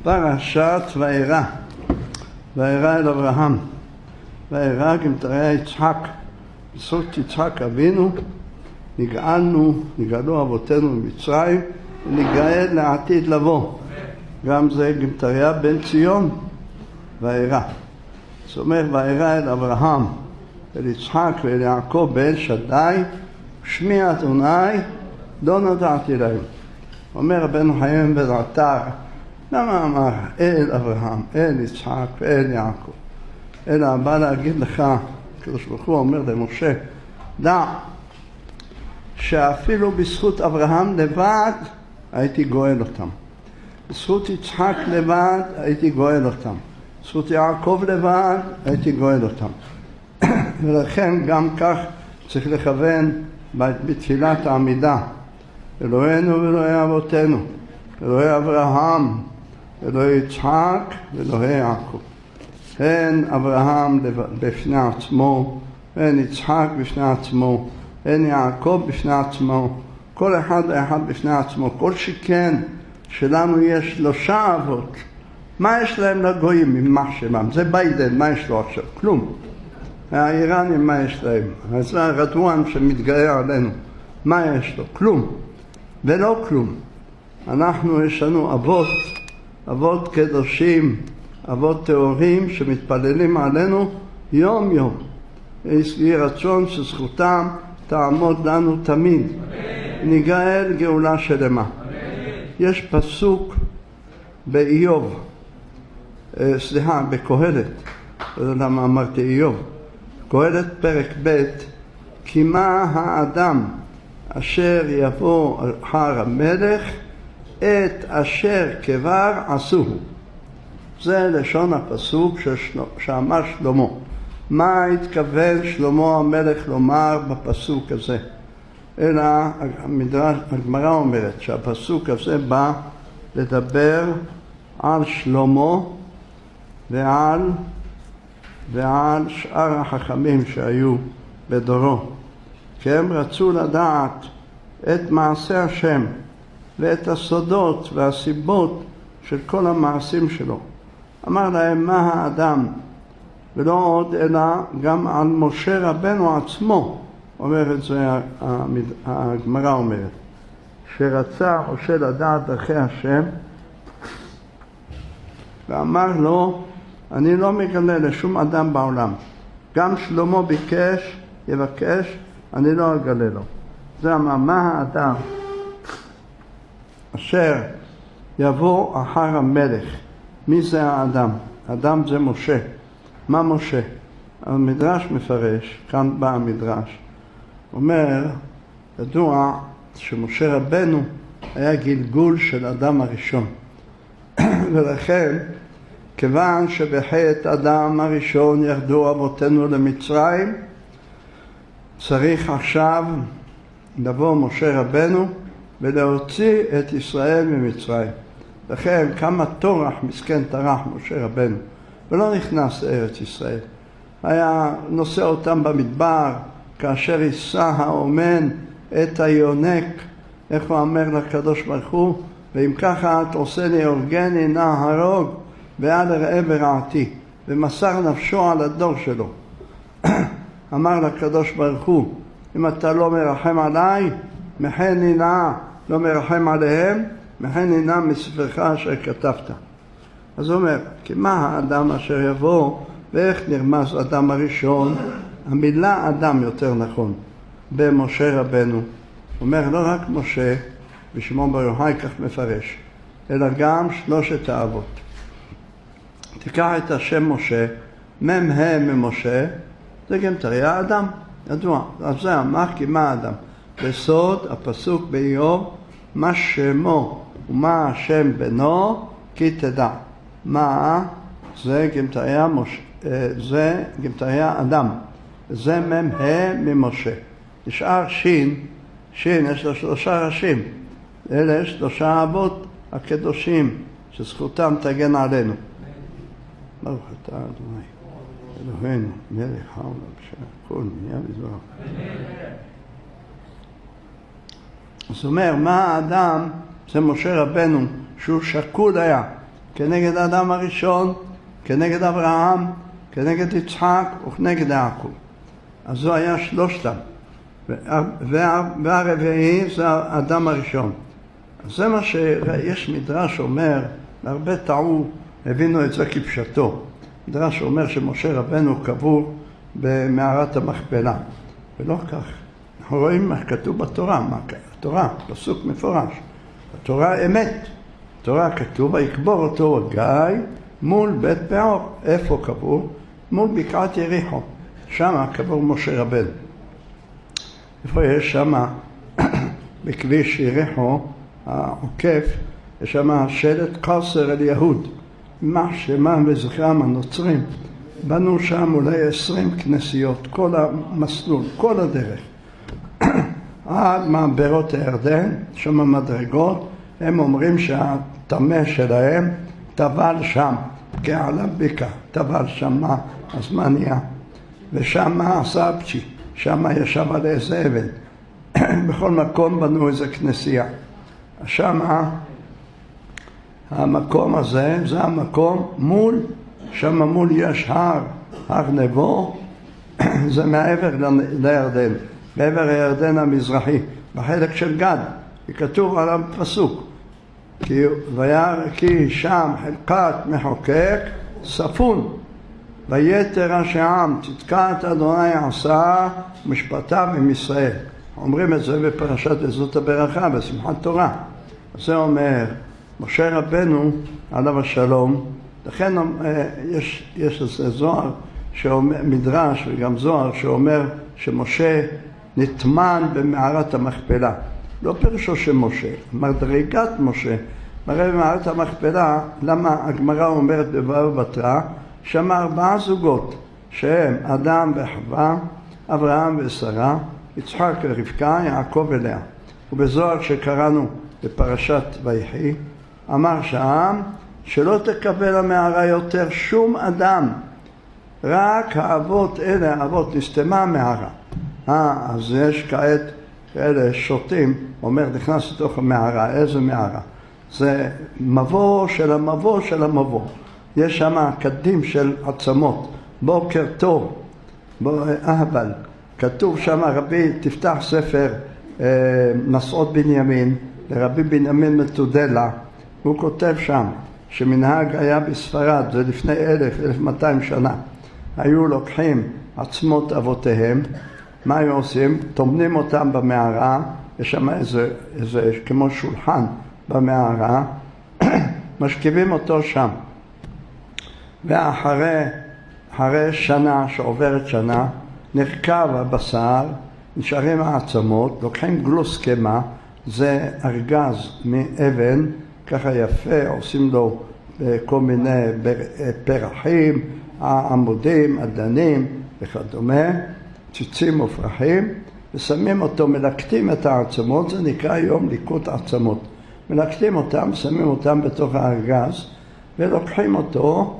פרשת וארא. וארא אל אברהם. וארא גמטריה יצחק. בזכות יצחק אבינו נגאלו אבותינו במצרים ונגאל לעתיד לבוא. גם זה גמטריה בן ציון וארא. זאת אומרת וארא אל אברהם אל יצחק ואל יעקב באל שדי שמי אדוני לא נודעתי להם. אומר רבנו חיים בן עטר, למה אמר אל אברהם, אל יצחק ואל יעקב? אלא בא להגיד לך, הקדוש ברוך הוא אומר למשה, דע שאפילו בזכות אברהם לבד הייתי גואל אותם. בזכות יצחק לבד הייתי גואל אותם. בזכות יעקב לבד הייתי גואל אותם. ולכן גם כך צריך לכוון בתפילת העמידה. אלוהינו ואלוהי אבותינו, אלוהי אברהם, אלוהי יצחק ואלוהי יעקב. הן אברהם בפני עצמו, הן יצחק בפני עצמו, הן יעקב בפני עצמו, כל אחד בפני עצמו. כל שכן שלנו יש 3 אבות. מה יש להם לגויים ממח שמם? זה ביידן, מה יש לו עכשיו? כלום. האיראנים, מה יש להם? זה הרדואן שמתגאה עלינו, מה יש לו? כלום. ולא כלום. אנחנו יש לנו אבות קדושים, אבות טהורים שמתפללים עלינו יום יום. יהי רצון שזכותם תעמוד לנו תמיד. ניגאל גאולה שלמה. יש פסוק באיוב, בקהלת, למה אמרתי איוב, קהלת פרק ב', כי מה האדם אשר יבוא אחר המלך את אשר כבר עשוהו. זה לשון הפסוק שאמר שלמה. מה התכוון שלמה המלך לומר בפסוק הזה? אלא הגמרא אומרת שהפסוק הזה בא לדבר על שלמה ועל שאר החכמים שהיו בדורו. כי הם רצו לדעת את מעשה השם ואת הסודות והסיבות של כל המעשים שלו. אמר להם מה האדם, ולא עוד אלא גם על משה רבנו עצמו, אומר את זה הגמרא אומרת, שרצה משה לדעת דרכי השם ואמר לו אני לא מגלה לשום אדם בעולם. גם שלמה יבקש, אני לא אגלה לו. זה אמר מה האדם אשר יבוא אחר המלך. מי זה האדם? האדם זה משה. מה משה? המדרש מפרש, כאן בא המדרש, אומר, ידוע שמשה רבנו היה גלגול של אדם הראשון. ולכן, כיוון שבחטא אדם הראשון ירדו אבותינו למצרים, צריך עכשיו לבוא משה רבנו ולהוציא את ישראל ממצרים. לכן כמה טורח מסכן טרח משה רבנו ולא נכנס לארץ ישראל. היה נושא אותם במדבר כאשר יישא האומן את היונק, איך הוא אומר לקדוש ברוך הוא, ואם ככה את עושה לי אורגני נא הרוג ועד אראה ברעתי, ומסר נפשו על הדור שלו. אמר לקדוש ברוך הוא, אם אתה לא מרחם עליי, מחן נא לא מרחם עליהם, מחן נא מספרך אשר כתבת. אז הוא אומר, כי מה האדם אשר יבוא, ואיך נרמז אדם הראשון? המילה אדם יותר נכון, במשה רבנו. אומר לא רק משה, ושמעון בר יוחאי כך מפרש, אלא גם 3 האבות. תיקח את השם משה, מ"ה ממשה, זה גמטריה אדם, ידוע. אז זה אמר כי מה אדם. בסוד הפסוק באיוב, מה שמו ומה השם בנו, כי תדע. מה? זה גמטריה זה גמטריה אדם. זה מ"ה ממשה. נשאר שין יש לו 3 ראשים. אלה 3 אבות הקדושים, שזכותם תגן עלינו. ברוך אתה אדוני אלוהינו מלך העולם שהכל נהיה בדברו. זאת אומרת, מה האדם? זה משה רבנו שהוא שקול היה. כנגד האדם הראשון, כנגד אברהם, כנגד יצחק וכנגד יעקב. אז זו היה שלושתם. והרביעי זה האדם הראשון. אז זה מה שיש מדרש אומר, והרבה טעו, הבינו את זה כפשטו. מדרש אומר שמשה רבנו קבור במערת המכפלה. ולא כך. אנחנו רואים מה כתוב בתורה. התורה, פסוק מפורש. התורה אמת. התורה כתוב, ויקבור אותו גיא מול בית פאור. איפה קבור? מול בקעת יריחו. שם קבור משה רבנו. איפה יש שם, בכביש יריחו, העוקף, יש שם שלט קוסר אל יהוד. מה שמם וזכרם הנוצרים. בנו שם אולי 20 כנסיות, כל המסלול, כל הדרך. עד מעברות הירדן, שם מדרגות, הם אומרים שהטמא שלהם טבל שם, כעלה בקע, טבל שם הזמניה. ושם עשה פצ'י, שם ישב על איזה אבן. בכל מקום בנו איזה כנסייה. שם המקום הזה, זה המקום מול, שם מול יש הר נבו, זה מעבר לירדן, מעבר הירדן המזרחי, בחלק של גד, וכתוב על הפסוק, כי שם חלקת מחוקק ספון, ויתר השעם צדקת אדוני עשה משפטיו עם ישראל. אומרים את זה בפרשת עזות הברכה, בשמחת תורה. זה אומר, משה רבנו עליו השלום, לכן יש איזה זוהר, מדרש וגם זוהר שאומר שמשה נטמן במערת המכפלה. לא פירושו שמשה, מדרגת משה. מראה במערת המכפלה, למה הגמרא אומרת בבבא בתרא, שם 4 זוגות, שהם אדם וחווה, אברהם ושרה, יצחק ורבקה, יעקב ולאה. ובזוהר שקראנו בפרשת ויחי, אמר שם שלא תקבל המערה יותר שום אדם, רק האבות, אלה האבות, נסתמה המערה. אז יש כעת כאלה שוטים, אומר נכנס לתוך המערה. איזה מערה? זה מבוא של המבוא של המבוא. יש שם קדים של עצמות, בוקר טוב, אהבל. כתוב שם רבי, תפתח ספר מסעות בנימין, לרבי בנימין מתודלה, הוא כותב שם שמנהג היה בספרד, זה לפני 1200 שנה, היו לוקחים עצמות אבותיהם, מה היו עושים? טומנים אותם במערה, יש שם איזה כמו שולחן במערה, משכיבים אותו שם. ואחרי שנה, שעוברת שנה, נרכב הבשר, נשארים העצמות, לוקחים גלוסקמה, זה ארגז מאבן, ככה יפה, עושים לו כל מיני פרחים, עמודים, אדנים וכדומה, ציצים ופרחים, ושמים אותו, מלקטים את העצמות, זה נקרא היום ליקוט עצמות. מלקטים אותם, שמים אותם בתוך הארגז, ולוקחים אותו,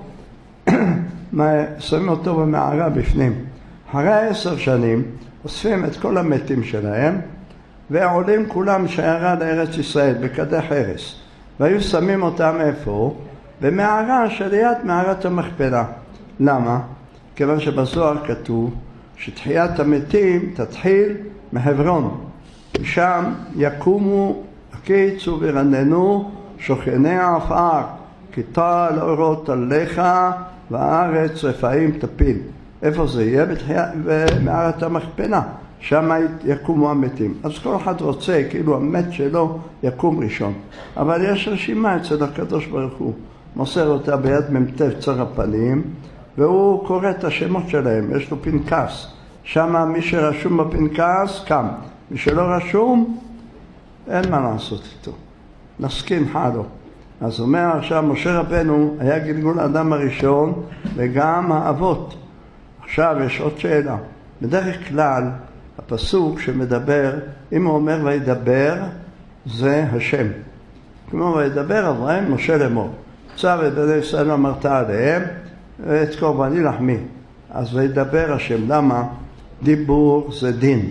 שמים אותו במערה בפנים. אחרי 10 שנים, אוספים את כל המתים שלהם, ועולים כולם שיירה לארץ ישראל, בכדי חרס. והיו שמים אותם איפה? במערה שליד מערת המכפלה. למה? כיוון שבזוהר כתוב שתחיית המתים תתחיל מחברון. ושם יקומו הקיצו ורננו שוכני העפר, כי טל אורות עליך והארץ רפאים תפיל. איפה זה יהיה? במערת המכפלה. שם יקומו המתים. אז כל אחד רוצה, כאילו המת שלו יקום ראשון. אבל יש רשימה אצל הקדוש ברוך הוא. מוסר אותה ביד ממתף צר הפנים, והוא קורא את השמות שלהם. יש לו פנקס. שם מי שרשום בפנקס קם. מי שלא רשום, אין מה לעשות איתו. נסכים חלו. אז אומר עכשיו, משה רבנו היה גלגול האדם הראשון, וגם האבות. עכשיו יש עוד שאלה. בדרך כלל, הפסוק שמדבר, אם הוא אומר וידבר, זה השם. כמו וידבר אברהם משה לאמור. צו את בני ישראל אמרת עליהם, את קורבני לחמי. אז וידבר השם. למה? דיבור זה דין,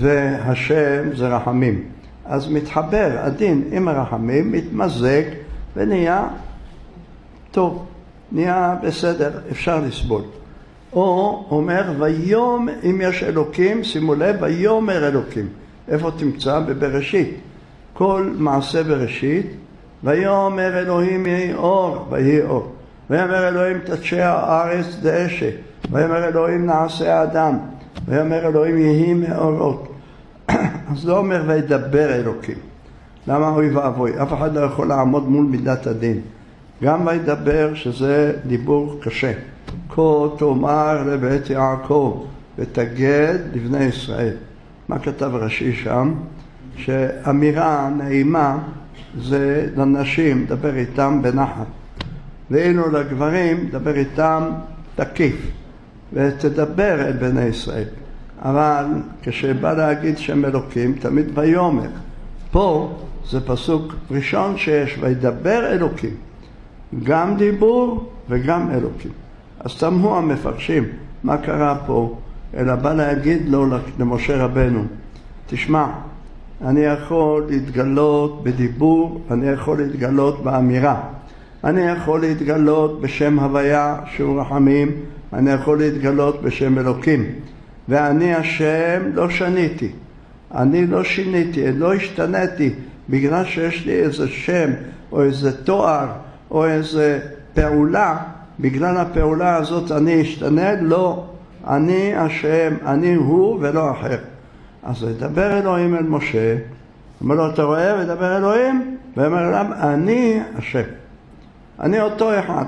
והשם זה רחמים. אז מתחבר הדין עם הרחמים, מתמזג, ונהיה טוב, נהיה בסדר, אפשר לסבול. או אומר ויום, אם יש אלוקים, שימו לב, ויאמר אלוקים. איפה תמצא? בבראשית. כל מעשה בראשית, ויאמר אלוהים יהי אור, ויהי אור. ויאמר אלוהים תדשא הארץ דשא, ויאמר אלוהים נעשה האדם, ויאמר אלוהים יהי מאורות. אז לא אומר וידבר אלוקים. למה אוי ואבוי? אף אחד לא יכול לעמוד מול מידת הדין. גם וידבר שזה דיבור קשה. כה תאמר לבית יעקב ותגד לבני ישראל. מה כתב רש"י שם? שאמירה נעימה זה לנשים, דבר איתם בנחת. ואילו לגברים, דבר איתם תקיף. ותדבר אל בני ישראל. אבל כשבא להגיד שם אלוקים, תמיד ויאמר. פה זה פסוק ראשון שיש, וידבר אלוקים. גם דיבור וגם אלוקים. אז תמהו המפרשים מה קרה פה, אלא בא להגיד לו למשה רבנו, תשמע, אני יכול להתגלות בדיבור, אני יכול להתגלות באמירה, אני יכול להתגלות בשם הוויה שהוא רחמים, אני יכול להתגלות בשם אלוקים, ואני השם לא שניתי, אני לא שיניתי, לא השתניתי, בגלל שיש לי איזה שם או איזה תואר או איזה פעולה, בגלל הפעולה הזאת אני אשתנה? לא, אני השם, אני הוא ולא אחר. אז ידבר אלוהים אל משה, אומר לו, אתה רואה? וידבר אלוהים, ואומר להם, אני השם, אני אותו אחד,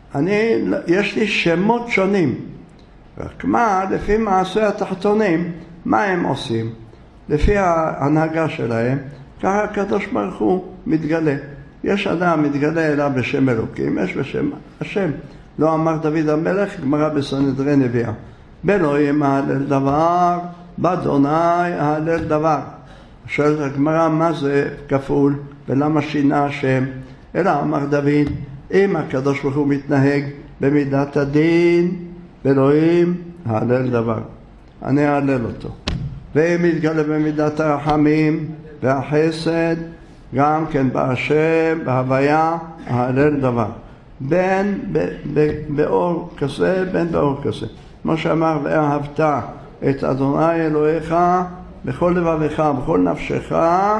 יש לי שמות שונים. רק מה, לפי מעשה התחתונים, מה הם עושים? לפי ההנהגה שלהם, ככה הקדוש ברוך הוא מתגלה. יש אדם מתגלה אליו בשם אלוקים, יש בשם השם. לא אמר דוד המלך, גמרא בסנהדרין הביאה. באלוהים ההלל דבר, באדוני ההלל דבר. שואלת הגמרא, מה זה כפול ולמה שינה השם? אלא אמר דוד, אם הקדוש ברוך הוא מתנהג במידת הדין, באלוהים ההלל דבר. אני אהלל אותו. ואם יתגלה במידת הרחמים והחסד, גם כן בהשם, בהוויה, ההלל דבר. בין באור כזה, בין באור כזה. כמו שאמר, ואהבת את אדוני אלוהיך בכל לבבך, בכל נפשך,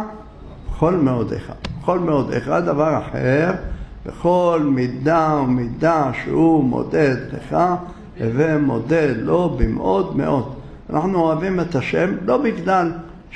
בכל מאודיך. בכל מאודיך, דבר אחר, בכל מידה ומידה שהוא מודד לך, ומודד לו במאוד מאוד. אנחנו אוהבים את השם, לא בגלל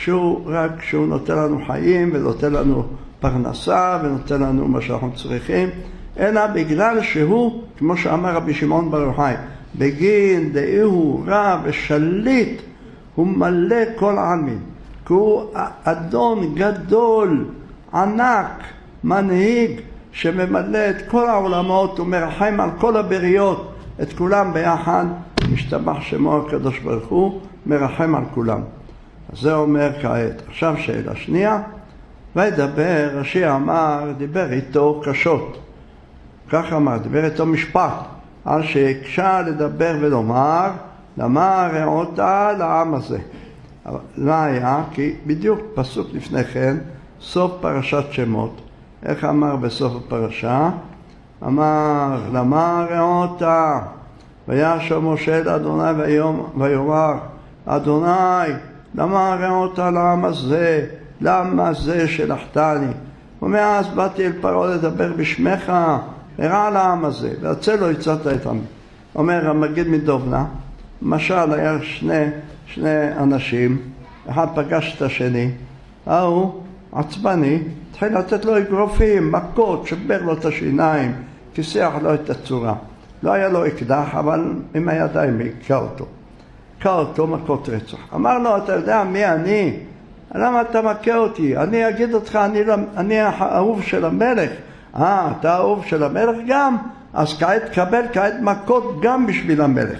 שהוא נותן לנו חיים ונותן לנו פרנסה ונותן לנו מה שאנחנו צריכים, אלא בגלל שהוא, כמו שאמר רבי שמעון בר יוחאי, בגין דאהו רע ושליט, הוא מלא כל העלמין, כי הוא אדון גדול, ענק, מנהיג, שממלא את כל העולמות ומרחם על כל הבריות, את כולם ביחד, משתבח שמו הקדוש ברוך הוא, מרחם על כולם. אז זה אומר כעת. עכשיו שאלה שנייה, וידבר, רש"י אמר, דיבר איתו קשות. כך אמר, דיבר איתו משפט, על שהקשה לדבר ולומר, למה רעות לעם הזה. מה היה? כי בדיוק פסוק לפני כן, סוף פרשת שמות, איך אמר בסוף הפרשה? אמר, למה רעות? וישב משה אל אדוני ויאמר, אדוני, למה רעות לעם הזה? למה זה שלחתני? ומאז באתי אל פרעה לדבר בשמך, הרע לעם הזה, והצל לא הצעת את עמי. אומר המגיד מדובנה, משל היה שני אנשים, אחד פגש את השני, ההוא עצבני, התחיל לתת לו אגרופים, מכות, שבר לו את השיניים, כיסח לו את הצורה. לא היה לו אקדח, אבל עם הידיים היכה אותו. היכה אותו מכות רצח. אמר לו, אתה יודע מי אני? למה אתה מכה אותי? אני אגיד אותך, אני האהוב של המלך. אתה האהוב של המלך גם? אז כעת קבל כעת מכות גם בשביל המלך.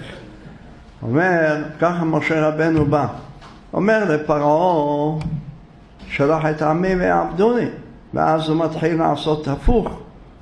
אומר, ככה משה רבנו בא. אומר לפרעה, שלח את עמי ויעבדוני. ואז הוא מתחיל לעשות הפוך.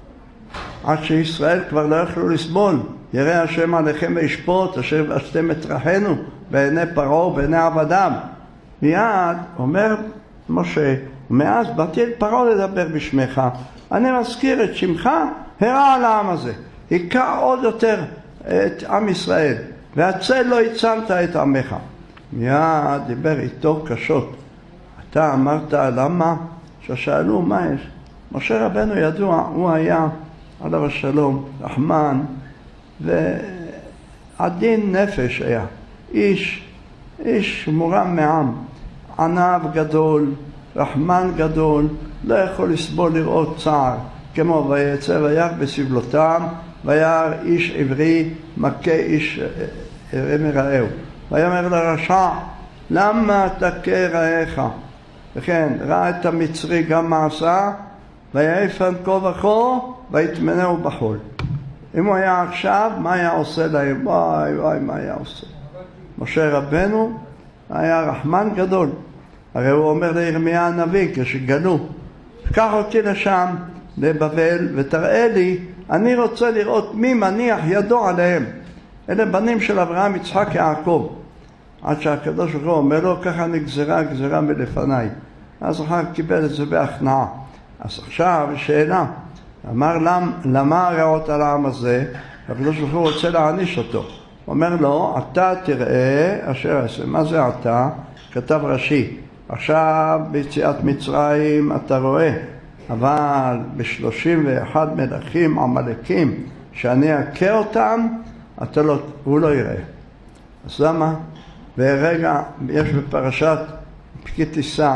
עד שישראל כבר לא יכלו לסבול. ירא השם עליכם וישפוט, אשר ועשיתם את רחנו בעיני פרעה ובעיני עבדיו. מיד אומר משה, מאז באתי אל פרעה לדבר בשמך, אני מזכיר את שמך, הרע על העם הזה. היכה עוד יותר את עם ישראל, והצל לא הצלת את עמך. מיד דיבר איתו קשות. אתה אמרת למה? ששאלו מה יש. משה רבנו ידוע, הוא היה עליו השלום, רחמן ועדין נפש היה. איש מורם מעם, ענב גדול, רחמן גדול, לא יכול לסבול לראות צער, כמו ויצא וירא בסבלותם, וירא איש עברי מכה איש מרעהו. ויאמר לרשע, למה תכה רעך? וכן, ראה את המצרי גם מעשה, ויעפן כה וכה, ויטמנהו בחול. אם הוא היה עכשיו, מה היה עושה להם? וואי, מה היה עושה? משה רבנו היה רחמן גדול. הרי הוא אומר לירמיה הנביא, כשגלו, קח אותי לשם, לבבל, ותראה לי, אני רוצה לראות מי מניח ידו עליהם. אלה בנים של אברהם, יצחק, יעקב. עד שהקדוש ברוך הוא אומר לו, ככה נגזרה מלפניי. אז אחר קיבל את זה בהכנעה. אז עכשיו שאלה, אמר למה הרעות על העם הזה? הקדוש ברוך הוא רוצה להעניש אותו. אומר לו, אתה תראה אשר עשה. מה זה אתה? כתב רש"י. עכשיו ביציאת מצרים אתה רואה, אבל ב31 מלכים עמלקים שאני אכה אותם, הוא לא יראה. אז למה? ורגע יש בפרשת כי תישא,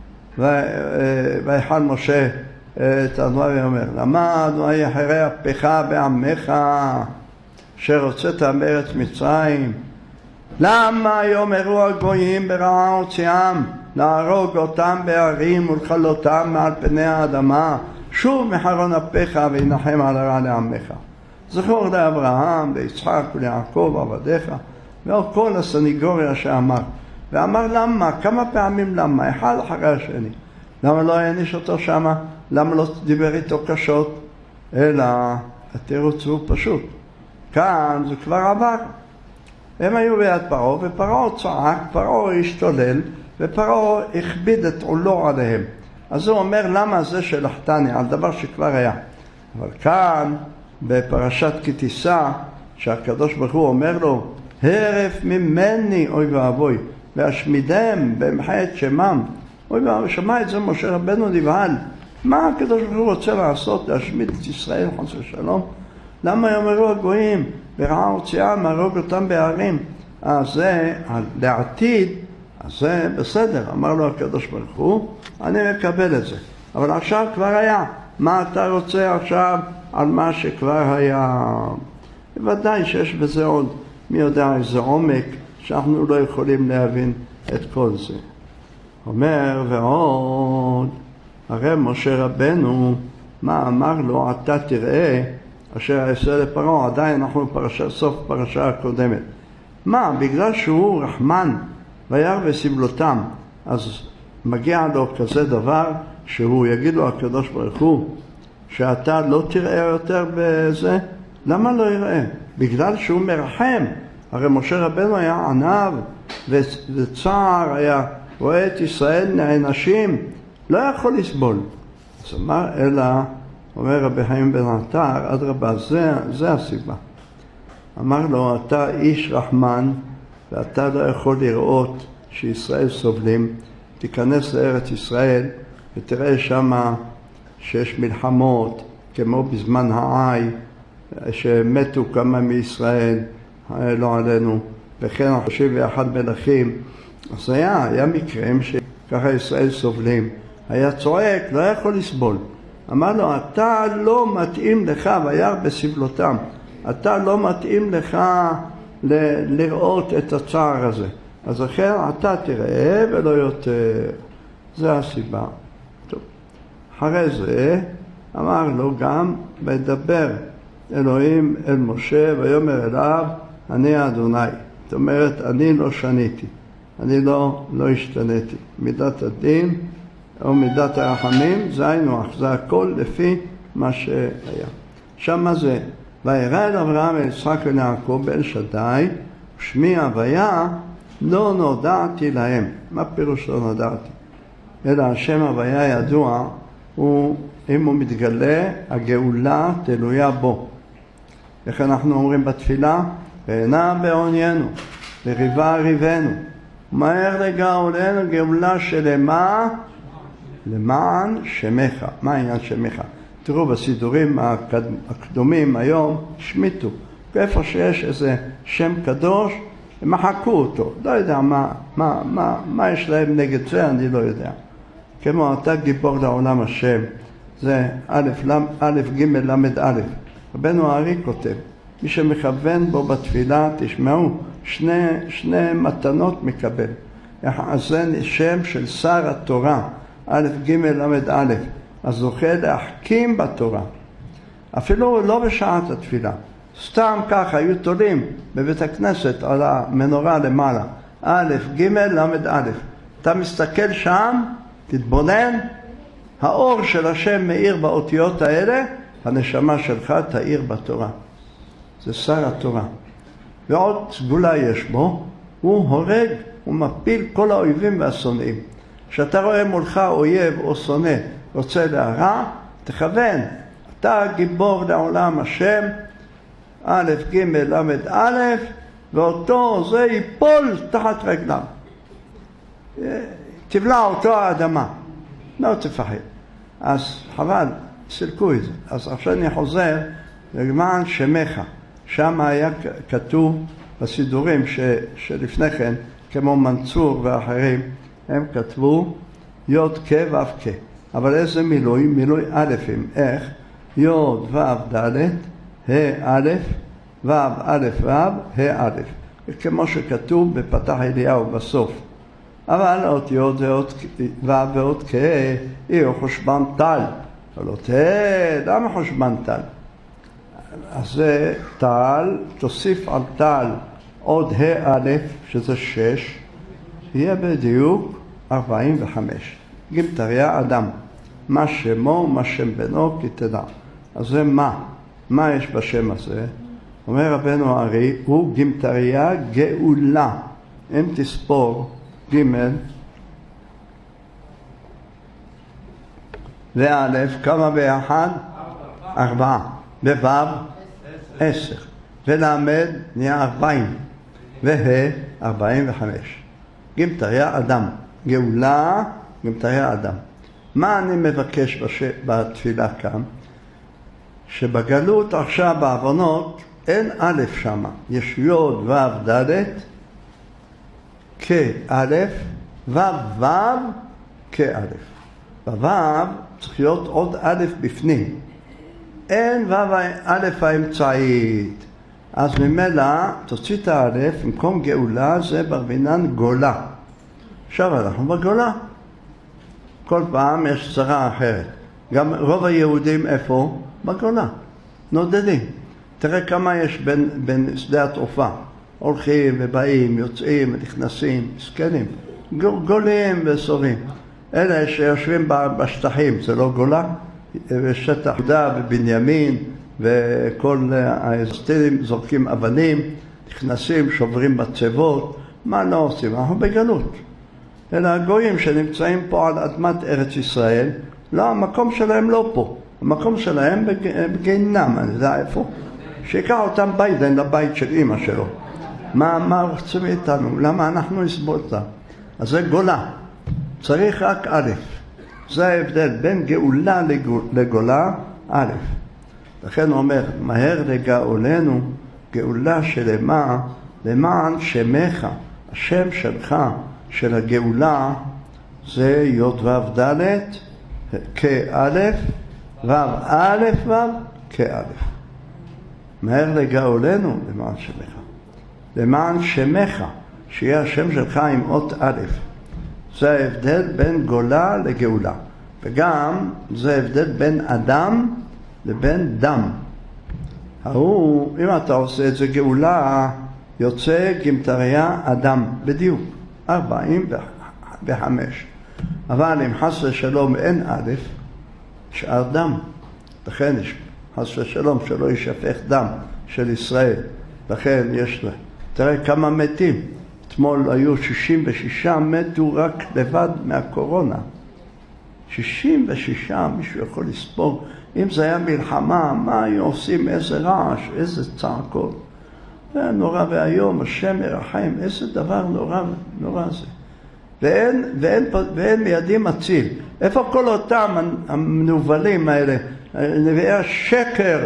ויחל משה את הדבר ואומר, למה אדוני יחרה אפיך בעמך אשר הוצאת מארץ מצרים? למה יאמרו הגויים ברעה הוציאם להרוג אותם בערים ולכלותם מעל פני האדמה? שוב מחרון אפיך וינחם על הרע לעמך. זכור לאברהם, ליצחק וליעקב עבדיך, ועוד כל הסניגוריה שאמר. ואמר למה? כמה פעמים למה? אחד אחרי השני. למה לא העניש אותו שמה? למה לא דיבר איתו קשות? אלא התירוץ הוא פשוט. כאן זה כבר עבר. הם היו ביד פרעה, ופרעה צעק, פרעה השתולל, ופרעה הכביד את עולו עליהם. אז הוא אומר, למה זה שלחתני, על דבר שכבר היה. אבל כאן, בפרשת כי תישא, שהקדוש ברוך הוא אומר לו, הרף ממני, אוי ואבוי, והשמידם במחה את שמם. אוי ואבוי, שמע את זה משה רבנו נבהל. מה הקדוש ברוך הוא רוצה לעשות? להשמיד את ישראל, חס ושלום? למה יאמרו הגויים, ברעה הוציאם, להרוג אותם בערים? אז זה, לעתיד, אז זה בסדר, אמר לו הקדוש ברוך הוא, אני מקבל את זה. אבל עכשיו כבר היה. מה אתה רוצה עכשיו על מה שכבר היה? בוודאי שיש בזה עוד, מי יודע איזה עומק, שאנחנו לא יכולים להבין את כל זה. אומר ועוד, הרי משה רבנו, מה אמר לו? אתה תראה אשר יעשה לפרעה. עדיין אנחנו סוף פרשה הקודמת. מה? בגלל שהוא רחמן וירא בסבלותם, אז מגיע לו כזה דבר שהוא יגיד לו הקדוש ברוך הוא שאתה לא תראה יותר בזה? למה לא יראה? בגלל שהוא מרחם. הרי משה רבנו היה ענב וצער, היה רואה את ישראל נענשים, לא יכול לסבול. אז אמר אלא, אומר רבי חיים בן עטר, אדרבה, זה הסיבה. אמר לו, אתה איש רחמן ואתה לא יכול לראות שישראל סובלים, תיכנס לארץ ישראל ותראה שמה שיש מלחמות, כמו בזמן העי, שמתו כמה מישראל, לא עלינו, וכן 31 מלכים. אז היה מקרים שככה ישראל סובלים. היה צועק, לא יכול לסבול. אמר לו, אתה לא מתאים לך, וירא בסבלותם, אתה לא מתאים לך לראות את הצער הזה. אז לכן אתה תראה ולא יותר. זה הסיבה. טוב. אחרי זה אמר לו גם, וידבר אלוהים אל משה ויאמר אליו, אני אדוני. זאת אומרת, אני לא שניתי, אני לא השתניתי. מידת הדין או מידת הרחמים, זה היינו אך, זה הכל לפי מה שהיה. שמה זה, וירא אל אברהם אל יצחק וליעקב באל שדי, שמי הוויה לא נודעתי להם. מה פירוש לא נודעתי? אלא השם הוויה ידוע הוא אם הוא מתגלה, הגאולה תלויה בו. איך אנחנו אומרים בתפילה? ועינה בעוניינו, וריבה ריבנו, מהר לגאולנו גאולה שלמה למען שמך. מה העניין שמך? תראו בסידורים הקדומים היום, שמיטו. איפה שיש איזה שם קדוש, הם מחקו אותו. לא יודע מה יש להם נגד זה, אני לא יודע. כמו אתה גיבור לעולם השם, זה א' ג' למד א'. רבנו הארי כותב, מי שמכוון בו בתפילה, תשמעו, שני מתנות מקבל. זה שם של שר התורה, א' ג' למד א', אז זוכה להחכים בתורה. אפילו לא בשעת התפילה. סתם ככה היו תולים בבית הכנסת על המנורה למעלה, א' ג' למד א'. אתה מסתכל שם, תתבונן, האור של השם מאיר באותיות האלה, הנשמה שלך תאיר בתורה. זה שר התורה. ועוד סגולה יש בו, הוא הורג, הוא מפיל כל האויבים והשונאים. כשאתה רואה מולך אויב או שונא רוצה להרע, תכוון, אתה גיבור לעולם השם, א' ג' למד א', ואותו זה ייפול תחת רגליו. תבלע אותו האדמה, לא תפחד. אז חבל, סילקו את זה. אז עכשיו אני חוזר למען שמך. שם היה כתוב בסידורים שלפני כן, כמו מנצור ואחרים, הם כתבו יוד כ' ו' כ'. אבל איזה מילוי? מילוי א'-ים. איך? יוד ו' ד', ה' א', ו' א' ו', ה' א'. כמו שכתוב בפתח אליהו בסוף. אבל האותיות זה עוד ו' ועוד כ' יהיו חושבן טל. אבל עוד ה', למה חושבן טל? אז זה טל, תוסיף על טל עוד ה' א', שזה 6, יהיה בדיוק 45. גימטריה אדם. מה שמו, מה שם בנו, כי תדע. אז זה מה? מה יש בשם הזה? אומר רבנו הארי, הוא גימטריה גאולה. אם תספור ג' וא', כמה ביחד? 4. בו' 10. ולמד נהיה 40. וה' 45. גימטריה אדם. גאולה, גימטריה אדם. מה אני מבקש בתפילה כאן? שבגלות עכשיו בעוונות אין א' שם. יש י' ו' ד' כא', ו' ו' כא'. בו' צריך להיות עוד א' בפנים. אין ו' א' האמצעית. אז ממילא תוציא את הא', במקום גאולה זה ברבינן גולה. עכשיו אנחנו בגולה. כל פעם יש צרה אחרת. גם רוב היהודים איפה? בגולה. נודדים. תראה כמה יש בין שדה התעופה. הולכים ובאים, יוצאים, נכנסים, סקנים. גולים וסורים. אלה שיושבים בשטחים, זה לא גולה? בשטח יהודה ובנימין וכל האזרחים זורקים אבנים, נכנסים, שוברים בצוות. מה לא עושים? אנחנו בגלות. אלא הגויים שנמצאים פה על אדמת ארץ ישראל, לא, המקום שלהם לא פה. המקום שלהם בגיהינום, אני יודע איפה. שיקח אותם ביידן לבית של אמא שלו. מה רוצים איתנו? למה אנחנו נסבול אותם? אז זה גולה. צריך רק א'. זה ההבדל בין גאולה לגולה, א'. לכן הוא אומר, מהר לגאולנו, גאולה שלמה, למען שמך, השם שלך, של הגאולה, זה י' ו' ד' כא', ו' א' ו' כא'. מהר לגאולנו, למען שמך. למען שמך, שיהיה השם שלך עם אות א'. זה ההבדל בין גולה לגאולה. וגם זה ההבדל בין אדם לבין דם. אם אתה עושה את זה גאולה, יוצא גימטריה אדם, בדיוק, 45. אבל אם חס ושלום אין א', שאר דם. לכן יש חס ושלום שלא ישפך דם של ישראל. לכן יש לה. תראה כמה מתים. אתמול היו 66 מתו רק לבד מהקורונה. 66, מישהו יכול לספור. אם זה היה מלחמה, מה היו עושים, איזה רעש, איזה צעקות. זה נורא והיום, השם ירחם, איזה דבר נורא זה. ואין בידי מציל. איפה כל אותם המנובלים האלה, נביאי השקר,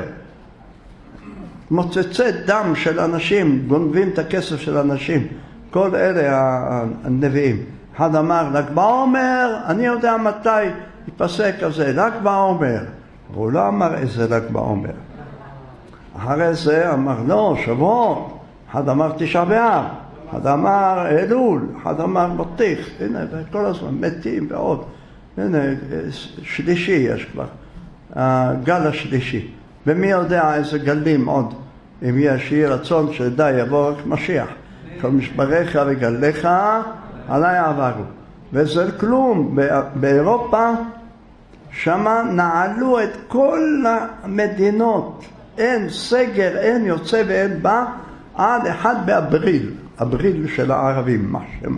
מוצצי דם של אנשים, גונבים את הכסף של אנשים, כל אלה הנביאים. אחד אמר, ל"ג בעומר, אני יודע מתי ייפסק הזה, ל"ג בעומר. הוא לא אמר איזה ל"ג בעומר. אחרי זה אמר, לא, שבועות. אחד אמר תשעה באב, אחד אמר אלול, אחד אמר בטיח. הנה, כל הזמן מתים ועוד. הנה, שלישי יש כבר, הגל השלישי. ומי יודע איזה גלים עוד, אם יש יהי רצון שדי יבוא רק משיח. כל משבריך וגליך עליי עברו. וזה כלום. באירופה שמה נעלו את כל המדינות. אין סגר, אין יוצא ואין בא, עד 1 באפריל. אפריל של הערבים, מחשמה.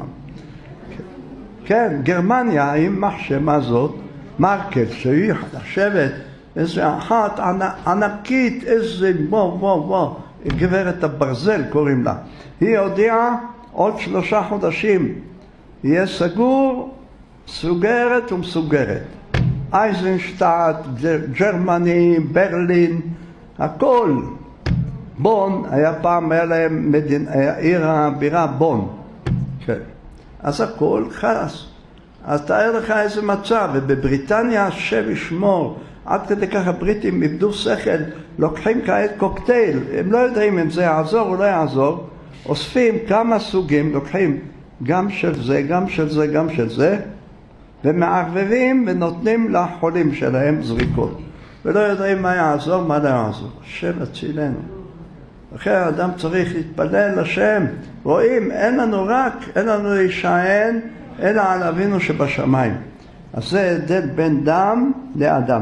כן, גרמניה עם מחשמה זאת, מרקל, שהיא נחשבת איזה אחת ענקית, איזה בוא, גברת הברזל קוראים לה. היא הודיעה עוד 3 חודשים, יהיה סגור, סוגרת ומסוגרת. אייזנשטאט, גרמני, ברלין, הכל. בון, היה פעם, היה להם עיר הבירה בון. כן. אז הכל חלס. אז תאר לך איזה מצב, ובבריטניה השם ישמור, עד כדי כך הבריטים איבדו שכל, לוקחים כעת קוקטייל, הם לא יודעים אם זה יעזור או לא יעזור, אוספים כמה סוגים, לוקחים גם של זה, גם של זה, גם של זה, ומערבבים ונותנים לחולים שלהם זריקות. ולא יודעים מה יעזור, מה לא יעזור. השם הצילנו. אחרי האדם צריך להתפלל לשם. רואים, אין לנו להישען, אלא על אבינו שבשמיים. אז זה הבדל בין דם לאדם.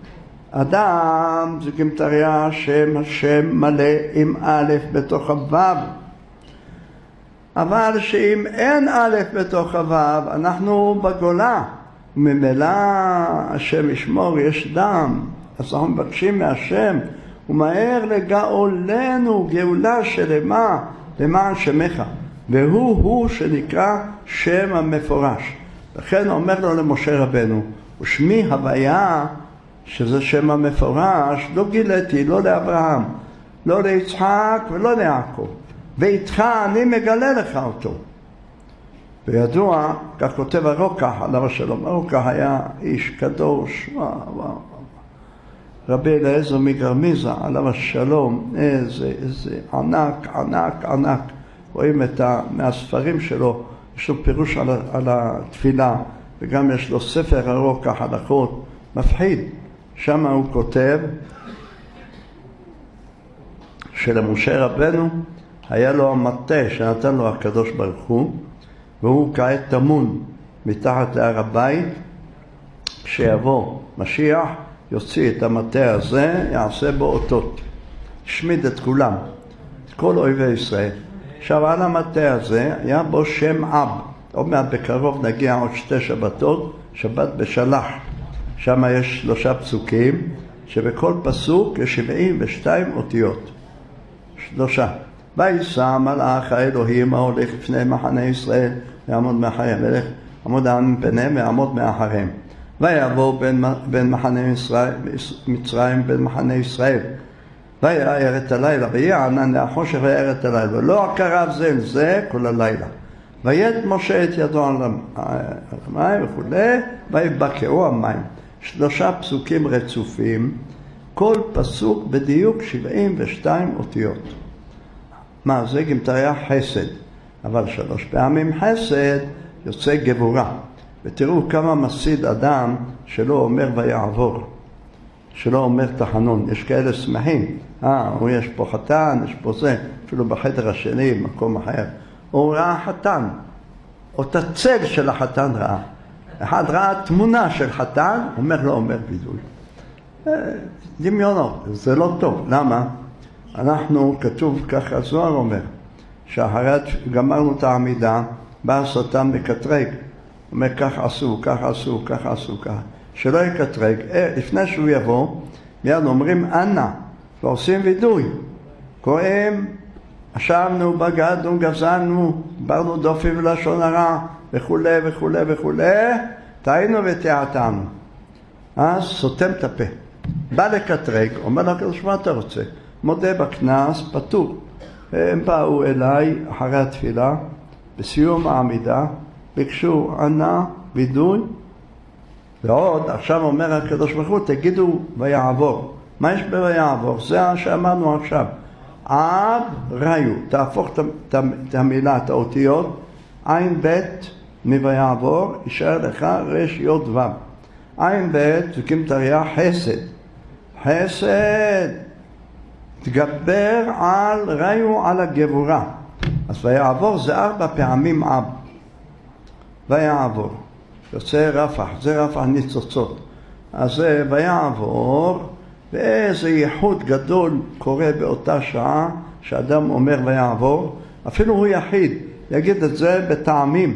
אדם זה גימטריה שם השם מלא עם א' בתוך הו"ב. אבל שאם אין א' בתוך הו"ב, אנחנו בגולה. ממילא השם ישמור, יש דם. אז אנחנו מבקשים מהשם, ומהר לגאולנו גאולה שלמה למען שמך. והוא שנקרא שם המפורש. לכן אומר לו למשה רבנו, ושמי הוויה, שזה שם המפורש, לא גיליתי, לא לאברהם, לא ליצחק ולא ליעקב. ואיתך אני מגלה לך אותו. וידוע, כך כותב הרוקח, עליו השלום, הרוקח היה איש קדוש, רבי אליעזר מגרמיזה, עליו השלום, איזה ענק. רואים מהספרים שלו, יש לו פירוש על התפילה, וגם יש לו ספר הרוקח, הלכות, מפחיד. שם הוא כותב שלמשה רבנו היה לו המטה שנתן לו הקדוש ברוך הוא, והוא כעת תמון מתחת להר הבית. כשיבוא משיח יוציא את המטה הזה, יעשה בו אותות, ישמיד את כולם, את כל אויבי ישראל. עכשיו על המטה הזה היה בו שם אב. עוד מעט בקרוב נגיע עוד 2 שבתות, שבת בשלח. שם יש 3 פסוקים, שבכל פסוק יש 72 אותיות. 3. וישא מלאך האלוהים ההולך לפני מחנה ישראל, יעמוד מאחורי המלך, יעמוד העם מפניהם ויעמוד מאחריהם. ויבוא בין מחנה מצרים בין מחנה ישראל. וירא את הלילה, ויהיה ענן להחושך וירא את הלילה, ולא הקרב זה אל זה כל הלילה. ויית משה את ידו על המים וכו', ויבקעו המים. 3 פסוקים רצופים, כל פסוק בדיוק 72 אותיות. מה זה? גימטריה חסד, אבל 3 פעמים חסד יוצא גבורה. ותראו כמה מסיד אדם שלא אומר ויעבור, שלא אומר תחנון. יש כאלה שמחים, יש פה חתן, יש פה זה, אפילו בחדר השני, במקום אחר. הוא ראה חתן, או את הצל של החתן ראה. אחד ראה תמונה של חתן, אומר לא אומר בידוי. דמיונות, זה לא טוב. למה? אנחנו, כתוב ככה, הזוהר אומר, שאחרי גמרנו את העמידה, בא השטן מקטרג, אומר כך עשו, כך עשו, כך עשו, כך. שלא יקטרג. לפני שהוא יבוא, מיד אומרים אנא, ועושים וידוי. קוראים, אשמנו, בגדנו, גזלנו, ברנו דופי ולשון הרע, וכו' וכו' וכו'. טעינו ותיעתנו. אז סותם את הפה. בא לקטרג, אומר לו הקדוש מה אתה רוצה? מודה בכנס, פטור. הם באו אליי אחרי התפילה, בסיום העמידה, ביקשו ענה, וידוי, ועוד, עכשיו אומר הקדוש ברוך הוא, תגידו ויעבור. מה יש בויעבור? זה שאמרנו עכשיו. עב ראיו, תהפוך את המילה, את האותיות, עין בית מויעבור, יישאר לך רש יוד וו. עין בית, וכמתריה חסד. חסד, תגבר על, ראיו על הגבורה. אז ויעבור זה 4 פעמים עב. ויעבור. יוצא רפח, זה רפח ניצוצות. אז זה ויעבור, ואיזה ייחוד גדול קורה באותה שעה שאדם אומר ויעבור, אפילו הוא יחיד, יגיד את זה בטעמים.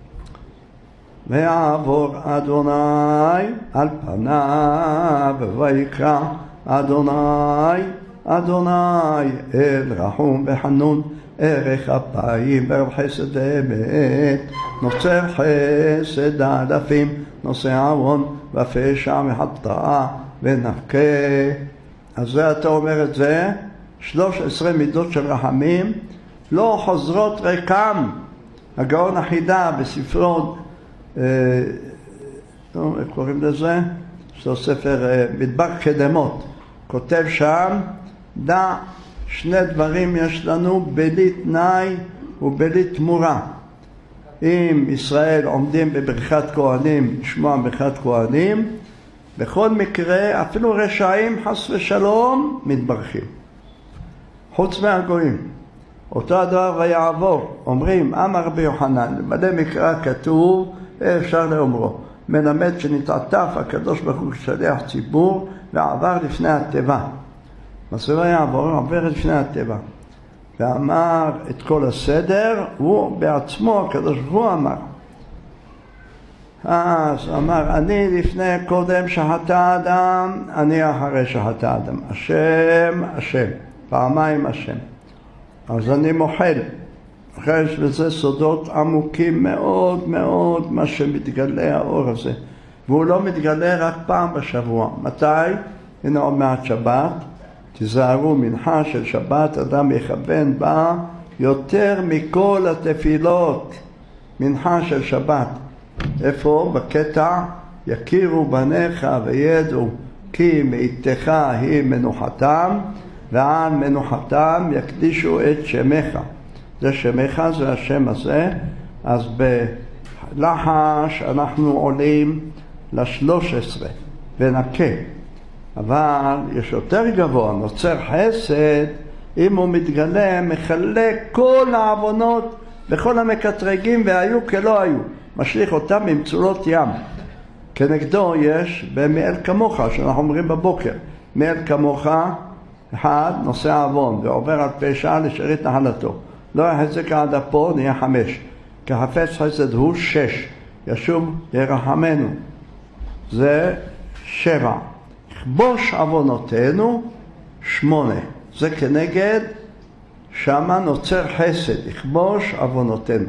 ויעבור אדוני על פניו ויקרא אדוני אדוני אל רחום וחנון ערך אפיים ברב חסד אמת נוצר חסד אלפים נושא עוון ופשע מחטאה ונקה. אז זה אתה אומר את זה 13 מידות של רחמים לא חוזרות ריקם. הגאון החידה בספרו איך קוראים לזה? יש לו ספר מדבר קדמות, כותב שם דע 2 דברים יש לנו בלי תנאי ובלי תמורה. אם ישראל עומדים בברכת כהנים, לשמוע ברכת כהנים, בכל מקרה אפילו רשעים חס ושלום מתברכים חוץ מהגויים. אותו הדבר ויעבור, אומרים אמר רבי יוחנן, מלא מקרא כתוב אפשר לאומרו, מלמד שנתעטף הקדוש ברוך הוא כשליח ציבור ועבר לפני הטבע. אז ויעבור, עבר לפני הטבע ואמר את כל הסדר, הוא בעצמו הקדוש ברוך הוא אמר. אז אמר אני לפני קודם שחטא אדם, אני אחרי שחטא אדם. השם, השם, פעמיים השם. אז אני מוחל. אחרי שזה סודות עמוקים מאוד מאוד מה שמתגלה האור הזה. והוא לא מתגלה רק פעם בשבוע. מתי? הנה עוד מעט שבת. תזהרו מנחה של שבת, אדם יכוון בה יותר מכל התפילות. מנחה של שבת. איפה? בקטע יכירו בניך וידעו כי מאיתך היא מנוחתם ועל מנוחתם יקדישו את שמך. זה שמך, זה השם הזה. אז בלחש אנחנו עולים ל-13 ונקה. אבל יש יותר גבוה, נוצר חסד, אם הוא מתגלה, מחלק כל העוונות וכל המקטרגים והיו כלא היו. משליך אותם עם צורות ים. כנגדו יש במאל כמוך, שאנחנו אומרים בבוקר. מאל כמוך, אחד נושא עוון ועובר על פשע לשארית נחלתו. לא יחזק עד אפו, נהיה 5. כחפץ חסד הוא 6. ישוב ירחמנו. זה 7. יכבוש עוונותינו 8. זה כנגד שמה נוצר חסד. יכבוש עוונותינו.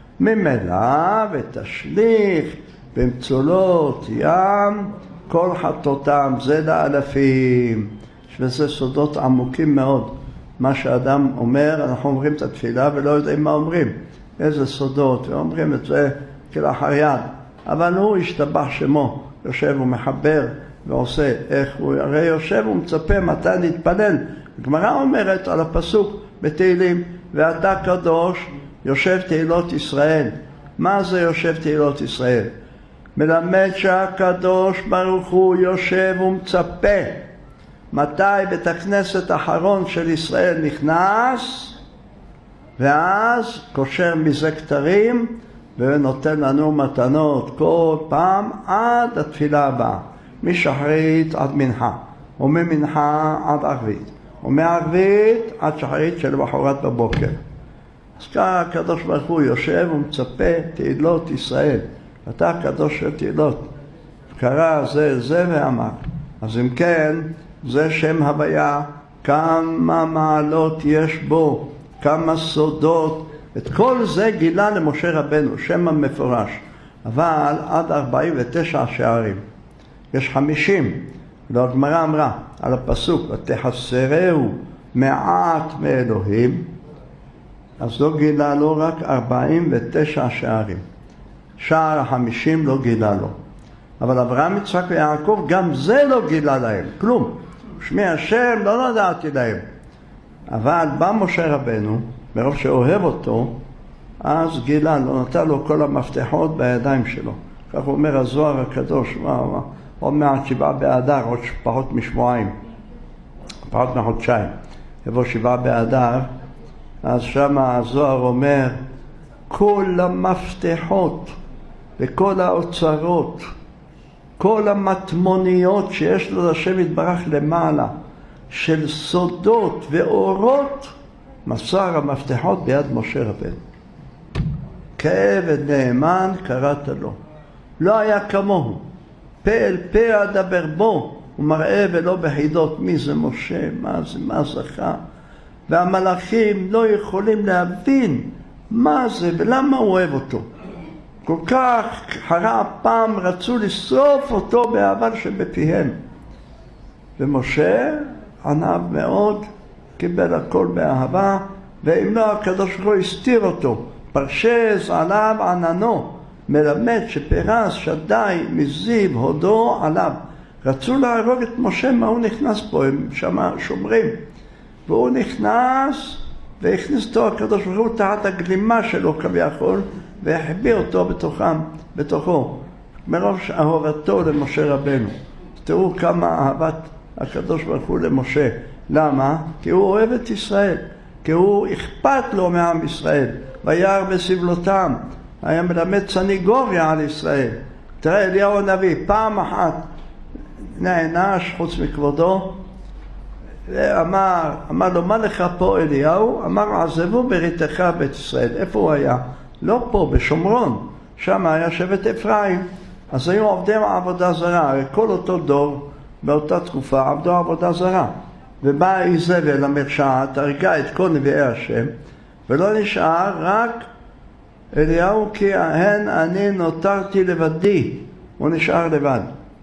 ממילא ותשליך במצולות ים כל חטאותם. זה לאלפים. וזה סודות עמוקים מאוד. מה שאדם אומר, אנחנו אומרים את התפילה ולא יודעים מה אומרים. איזה סודות, ואומרים את זה כלאחר יד. אבל הוא השתבח שמו, יושב ומחבר ועושה איך הוא, הרי יושב ומצפה מתי נתפלל. הגמרא אומרת על הפסוק בתהילים, ואתה קדוש יושב תהילות ישראל. מה זה יושב תהילות ישראל? מלמד שהקדוש ברוך הוא יושב ומצפה. מתי בית הכנסת האחרון של ישראל נכנס, ואז קושר מזה כתרים ונותן לנו מתנות כל פעם עד התפילה הבאה, משחרית עד מנחה, וממנחה עד ערבית, ומערבית עד שחרית של בחורת בבוקר. אז ככה הקדוש ברוך הוא יושב ומצפה תהילות ישראל. אתה הקדוש התהילות. קרא זה ואמר. אז אם כן, זה שם הוויה, כמה מעלות יש בו, כמה סודות, את כל זה גילה למשה רבנו, שם המפורש. אבל עד 49 שערים. יש 50. והגמרא אמרה על הפסוק, ותחסרהו מעט מאלוהים, אז לא גילה לו רק 49 שערים. שער ה-50 לא גילה לו. אבל אברהם, יצחק ויעקב, גם זה לא גילה להם, כלום. שמי השם לא נדעתי להם. אבל בא משה רבנו, ברוב שאוהב אותו, אז גילה לו, נתן לו כל המפתחות בידיים שלו. כך הוא אומר הזוהר הקדוש, עוד מעט 7 באדר, עוד פחות משבועיים, פחות מחודשיים. יבוא 7 באדר, אז שם הזוהר אומר, כל המפתחות וכל האוצרות, כל המטמוניות שיש לו השם יתברך למעלה, של סודות ואורות, מסר המפתחות ביד משה רבנו. כעבד נאמן קראת לו. לא היה כמוהו. פה אל פה אדבר בו, הוא מראה ולא בחידות. מי זה משה? מה זכה? והמלאכים לא יכולים להבין מה זה ולמה הוא אוהב אותו. כל כך חרה הפעם רצו לשרוף אותו באהבה שבפיהם. ומשה ענב מאוד, קיבל הכל באהבה, ואם לא הקדוש ברוך הוא הסתיר אותו. פרשז עליו עננו, מלמד שפרס שדי מזיו הודו עליו. רצו להרוג את משה, מה הוא נכנס פה? הם שמה שומרים. והוא נכנס והכניס אותו הקדוש ברוך הוא תחת הגלימה שלו כביכול, והחביא אותו בתוכו, מרוב אהבתו למשה רבנו. תראו כמה אהבת הקדוש ברוך הוא למשה. למה? כי הוא אוהב את ישראל, כי הוא אכפת לו מעם ישראל, וירא בסבלותם, היה מלמד סניגוריה על ישראל. תראה, אליהו הנביא פעם אחת נענש חוץ מכבודו, אמר לו, מה לך פה אליהו? אמר, עזבו בריתך בית ישראל. איפה הוא היה? לא פה, בשומרון. שם היה שבט אפרים. אז היו עובדים עבודה זרה. כל אותו דור באותה תקופה עבדו עבודה זרה. ובא איזבל המרשעת, הרגה את כל נביאי השם, ולא נשאר רק אליהו, כי הן אני נותרתי לבדי. הוא נשאר לבד.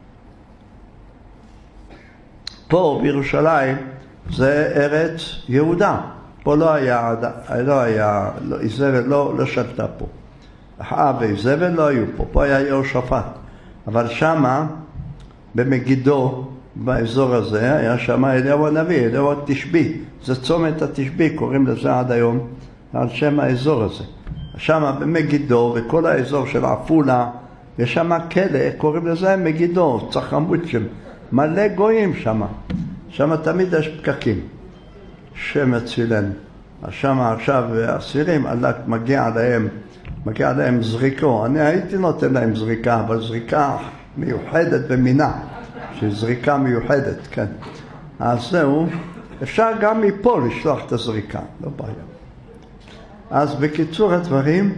פה בירושלים זה ארץ יהודה. פה לא היה, איזבל לא שלטה פה. ואיזבל לא היו פה. פה היה יהושפט. אבל שמה, במגידו, באזור הזה, היה שמה אליהו הנביא, אליהו התשבי. זה צומת התשבי, קוראים לזה עד היום, על שם האזור הזה. שמה במגידו, וכל האזור של עפולה, יש שמה כלא, קוראים לזה מגידו, צחמות שם. מלא גויים שמה. שמה תמיד יש פקקים. שם הצילן. שמה עכשיו אסירים, מגיע להם זריקו. אני הייתי נותן להם זריקה, אבל זריקה מיוחדת במינה. שהיא זריקה מיוחדת, כן. אז זהו, אפשר גם מפה לשלוח את הזריקה, לא בעיה. אז בקיצור הדברים,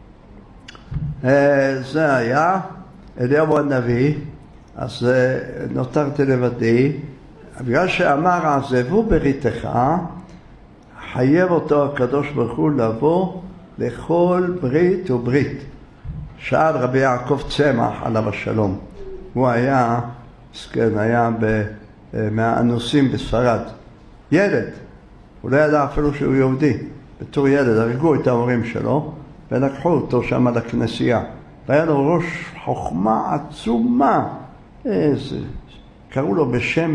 זה היה אליהו הנביא, אז נותרתי לבדי, בגלל שאמר עזבו בריתך, חייב אותו הקדוש ברוך הוא לבוא לכל ברית וברית. שאל רבי יעקב צמח עליו השלום, הוא היה, סכן, היה מהאנוסים בספרד, ילד, הוא לא ידע אפילו שהוא יהודי, בתור ילד הרגו את ההורים שלו ולקחו אותו שם לכנסייה, והיה לו ראש חוכמה עצומה, קראו לו בשם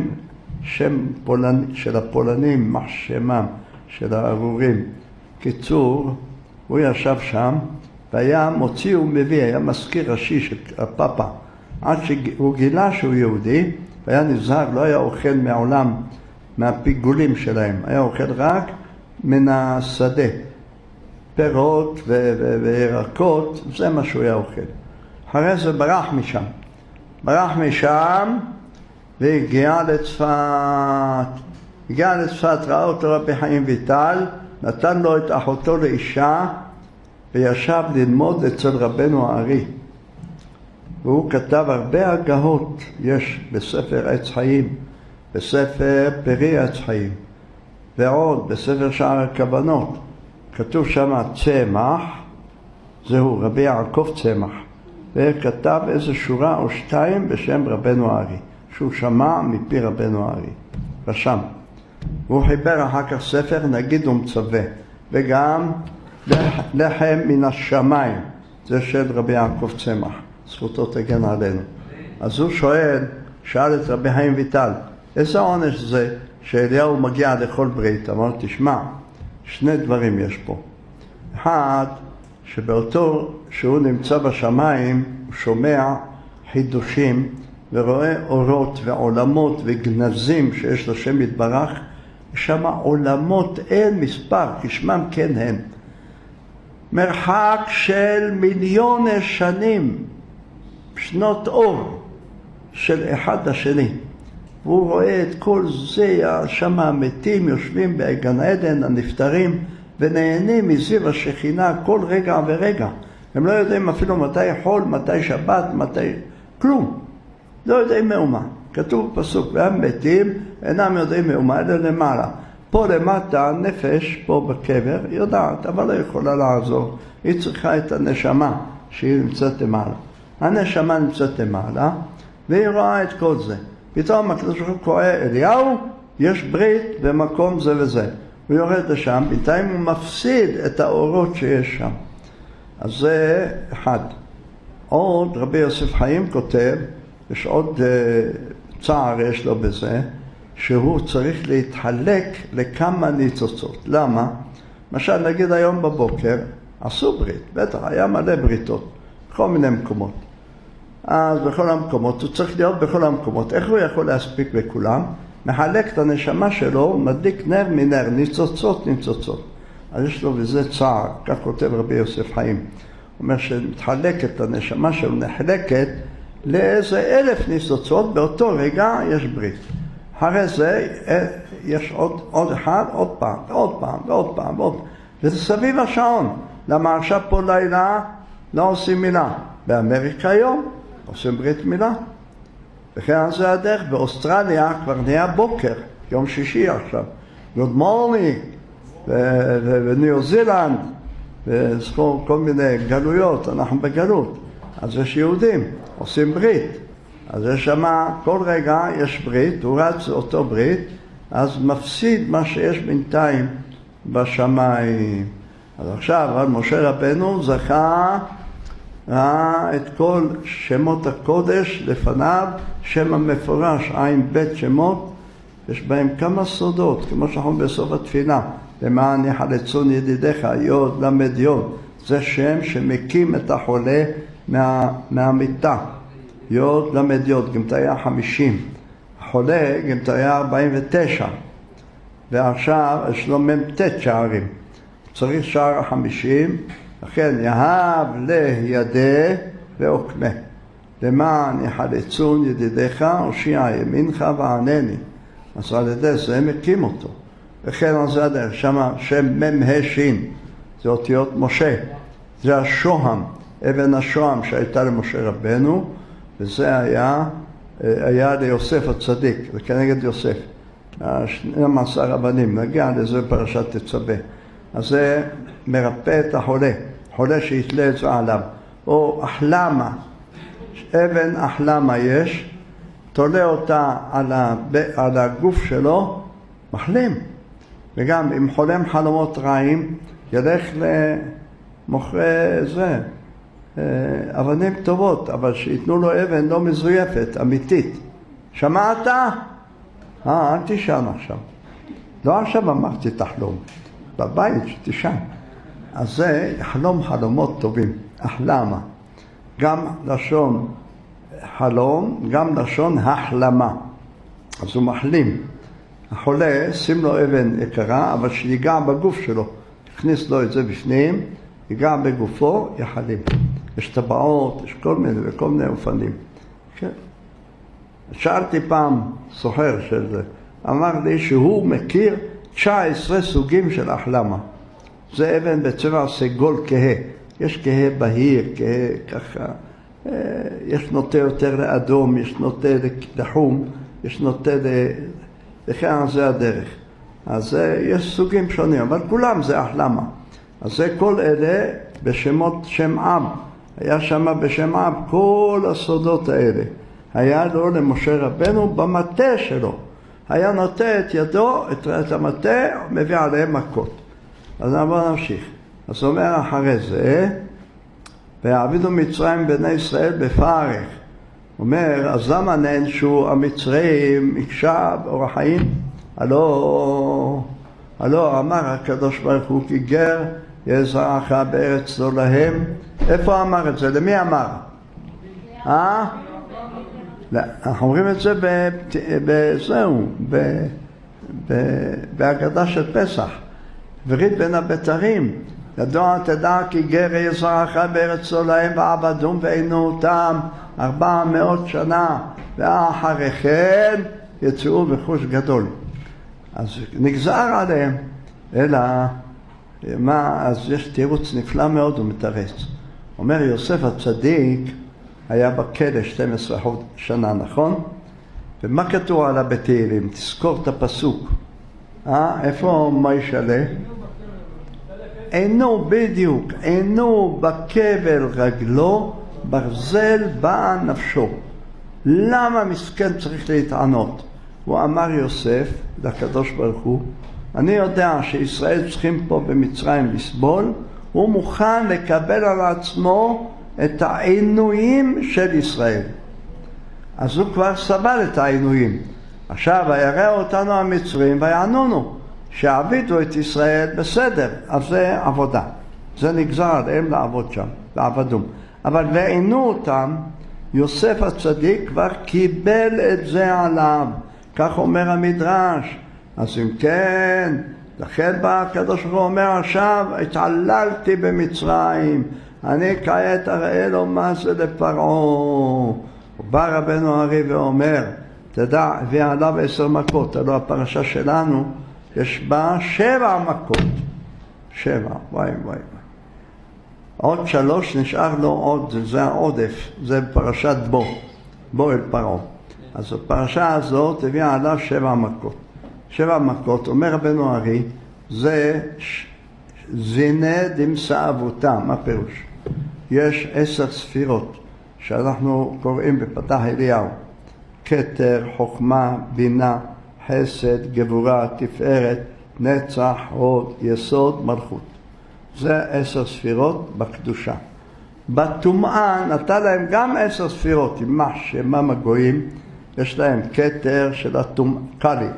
של הפולנים, מחשמם, של הארורים. קיצור, הוא ישב שם והיה מוציא ומביא, היה מזכיר ראשי של הפאפה, עד שהוא גילה שהוא יהודי, והיה נזהר, לא היה אוכל מעולם מהפיגולים שלהם, היה אוכל רק מן השדה, פירות וירקות, זה מה שהוא היה אוכל. אחרי זה ברח משם והגיע לצפת. ראה אותו רבי חיים ויטל, נתן לו את אחותו לאישה וישב ללמוד אצל רבנו הארי. והוא כתב הרבה הגהות, יש בספר עץ חיים, בספר פרי עץ חיים, ועוד בספר שער הכוונות, כתוב שם צמח, זהו רבי יעקב צמח, וכתב איזו שורה או שתיים בשם רבנו ארי, שהוא שמע מפי רבנו ארי, רשם. והוא חיבר אחר כך ספר נגיד ומצווה, וגם לחם מן השמיים, זה של רבי יעקב צמח, זכותו תגן עלינו. אז הוא שאל את רבי חיים ויטל, איזה עונש זה שאליהו מגיע לכל ברית? אמר, תשמע, שני דברים יש פה. אחד, שבאותו שהוא נמצא בשמיים, הוא שומע חידושים ורואה אורות ועולמות וגנזים שיש לשם יתברך, שם עולמות אין מספר, כשמם כן הם. מרחק של מיליוני שנים, שנות אור של אחד לשני. והוא רואה את כל זה, שם המתים יושבים בגן עדן, הנפטרים, ונהנים מזיו השכינה כל רגע ורגע. הם לא יודעים אפילו מתי חול, מתי שבת, מתי... כלום. לא יודעים מאומה. כתוב פסוק, והם מתים, אינם יודעים מאומה, אלא למעלה. פה למטה, נפש, פה בקבר, יודעת, אבל לא יכולה לעזור. היא צריכה את הנשמה שהיא נמצאת למעלה. הנשמה נמצאת למעלה, והיא רואה את כל זה. פתאום הקדוש ברוך הוא קורא אליהו, יש ברית במקום זה וזה. הוא יורד לשם, בינתיים הוא מפסיד את האורות שיש שם. אז זה אחד. עוד רבי יוסף חיים כותב, יש עוד צער יש לו בזה, שהוא צריך להתחלק לכמה ניצוצות. למה? למשל נגיד היום בבוקר, עשו ברית, בטח היה מלא בריתות, בכל מיני מקומות. אז בכל המקומות, הוא צריך להיות בכל המקומות. איך הוא יכול להספיק בכולם? מחלק את הנשמה שלו, מדליק נר מנר, ניצוצות. אז יש לו וזה צער, כך כותב רבי יוסף חיים. הוא אומר שמתחלקת הנשמה שלו, נחלקת לאיזה 1000 ניצוצות, באותו רגע יש ברית. אחרי זה יש עוד אחד, עוד פעם. וזה סביב השעון. למה עכשיו פה לילה לא עושים מילה? באמריקה היום עושים ברית מילה. וכן זה הדרך. באוסטרליה כבר נהיה בוקר, יום שישי עכשיו. Good morning. וניו זילנד, וזכור כל מיני גלויות, אנחנו בגלות. אז יש יהודים, עושים ברית. אז יש שמה, כל רגע יש ברית, הוא רץ אותו ברית, אז מפסיד מה שיש בינתיים בשמיים. אז עכשיו, משה רבנו זכה את כל שמות הקודש לפניו, שם המפורש, עין בית שמות, יש בהם כמה סודות, כמו שאנחנו בסוף התפילה, למען יחלצון ידידיך, יוד למד יוד, זה שם שמקים את החולה מהמיטה. יוד למד יוד, גמתיה 50, החולה גמתיה 49, ועכשיו יש לו ממתת שערים, צריך שער 50, לכן יהב לידי ועוקמה, למען יחלצון ידידיך, הושיע ימינך וענני. אז על ידי זה מקים אותו. וכן על זה הדרך, שם ממהשין, זה אותיות משה, זה השוהם, אבן השוהם שהייתה למשה רבנו, וזה היה ליוסף הצדיק, זה כנגד יוסף, 12 רבנים, נגיע לזה בפרשת תצווה. אז זה מרפא את החולה, חולה שיתלה את זה עליו, או אחלמה, אבן אחלמה יש, תולה אותה על הגוף שלו, מחלים. וגם אם חולם חלומות רעים, ילך למוכרי זה, אבנים טובות, אבל שיתנו לו אבן לא מזויפת, אמיתית. שמעת? אל תישן עכשיו. לא עכשיו אמרתי תחלום, בבית שתישן. אז זה חלום חלומות טובים, אחלמה. גם לשון חלום, גם לשון החלמה. אז הוא מחלים. החולה, שים לו אבן יקרה, אבל שיגע בגוף שלו. הכניס לו את זה בפנים, ייגע בגופו, יחלים. יש טבעות, יש כל מיני אופנים. כן. שאלתי פעם סוחר של זה, אמר לי שהוא מכיר 19 סוגים של החלמה. זה אבן בצבע סגול כהה. יש כהה בהיר, כהה ככה. יש נוטה יותר לאדום, יש נוטה לחום, יש נוטה לכן זה הדרך. אז יש סוגים שונים, אבל כולם זה החלמה. אז זה כל אלה בשמות שם אב. היה שם בשם אב כל הסודות האלה. היה לו למשה רבנו במטה שלו. היה נוטה את ידו, את המטה, מביא עליהם מכות. אז נבוא נמשיך. אז אומר אחרי זה, ויעבידו מצרים בני ישראל בפרך. אומר, אז למה נענשו המצרים מקשה באורח חיים? הלא אמר הקדוש ברוך הוא כי גר יהיה זרעך בארץ לא להם. איפה אמר את זה? למי אמר? לא, אנחנו אומרים את זה בהגדה של פסח. ורית בין הבתרים, ידוע תדע כי גר יהיה זרעך בארץ לא להם ועבדום ועינו אותם 400 שנה ואחרי כן יצאו בחוש גדול. אז נגזר עליהם, אלא מה, אז יש תירוץ נפלא מאוד ומתרץ. אומר יוסף הצדיק היה בכלא 12 שנה, נכון? ומה כתוב עליו בתהילים? תזכור את הפסוק. איפה מוישלה? אינו בדיוק, אינו בכבל רגלו, ברזל באה נפשו. למה מסכן צריך להתענות? הוא אמר יוסף לקדוש ברוך הוא, אני יודע שישראל צריכים פה במצרים לסבול, הוא מוכן לקבל על עצמו את העינויים של ישראל. אז הוא כבר סבל את העינויים. עכשיו הירא אותנו המצרים ויענונו, שעבידו את ישראל בסדר, אז זה עבודה. זה נגזר עליהם לעבוד שם, לעבדום. אבל ועינו אותם, יוסף הצדיק כבר קיבל את זה עליו. כך אומר המדרש. אז אם כן, לכן בא הקדוש ברוך הוא אומר עכשיו, התעללתי במצרים, אני כעת אראה לו מה זה לפרעה. בא רבנו הרי ואומר, תדע, הביא עליו 10 מכות, הלוא הפרשה שלנו, יש בה 7 מכות. 7, וואי. עוד 3 נשאר לו עוד, זה העודף, זה פרשת בו אל פרעה. אז הפרשה הזאת הביאה עליו 7 מכות. 7 מכות, אומר רבנו הרי, זה זיני דמסה אבותם. מה פירוש? יש 10 ספירות שאנחנו קוראים בפתח אליהו. כתר, חוכמה, בינה, חסד, גבורה, תפארת, נצח, הוד, יסוד, מלכות. זה 10 ספירות בקדושה. בטומאה נתן להם גם 10 ספירות, עם שמם הגויים, יש להם כתר של קלי,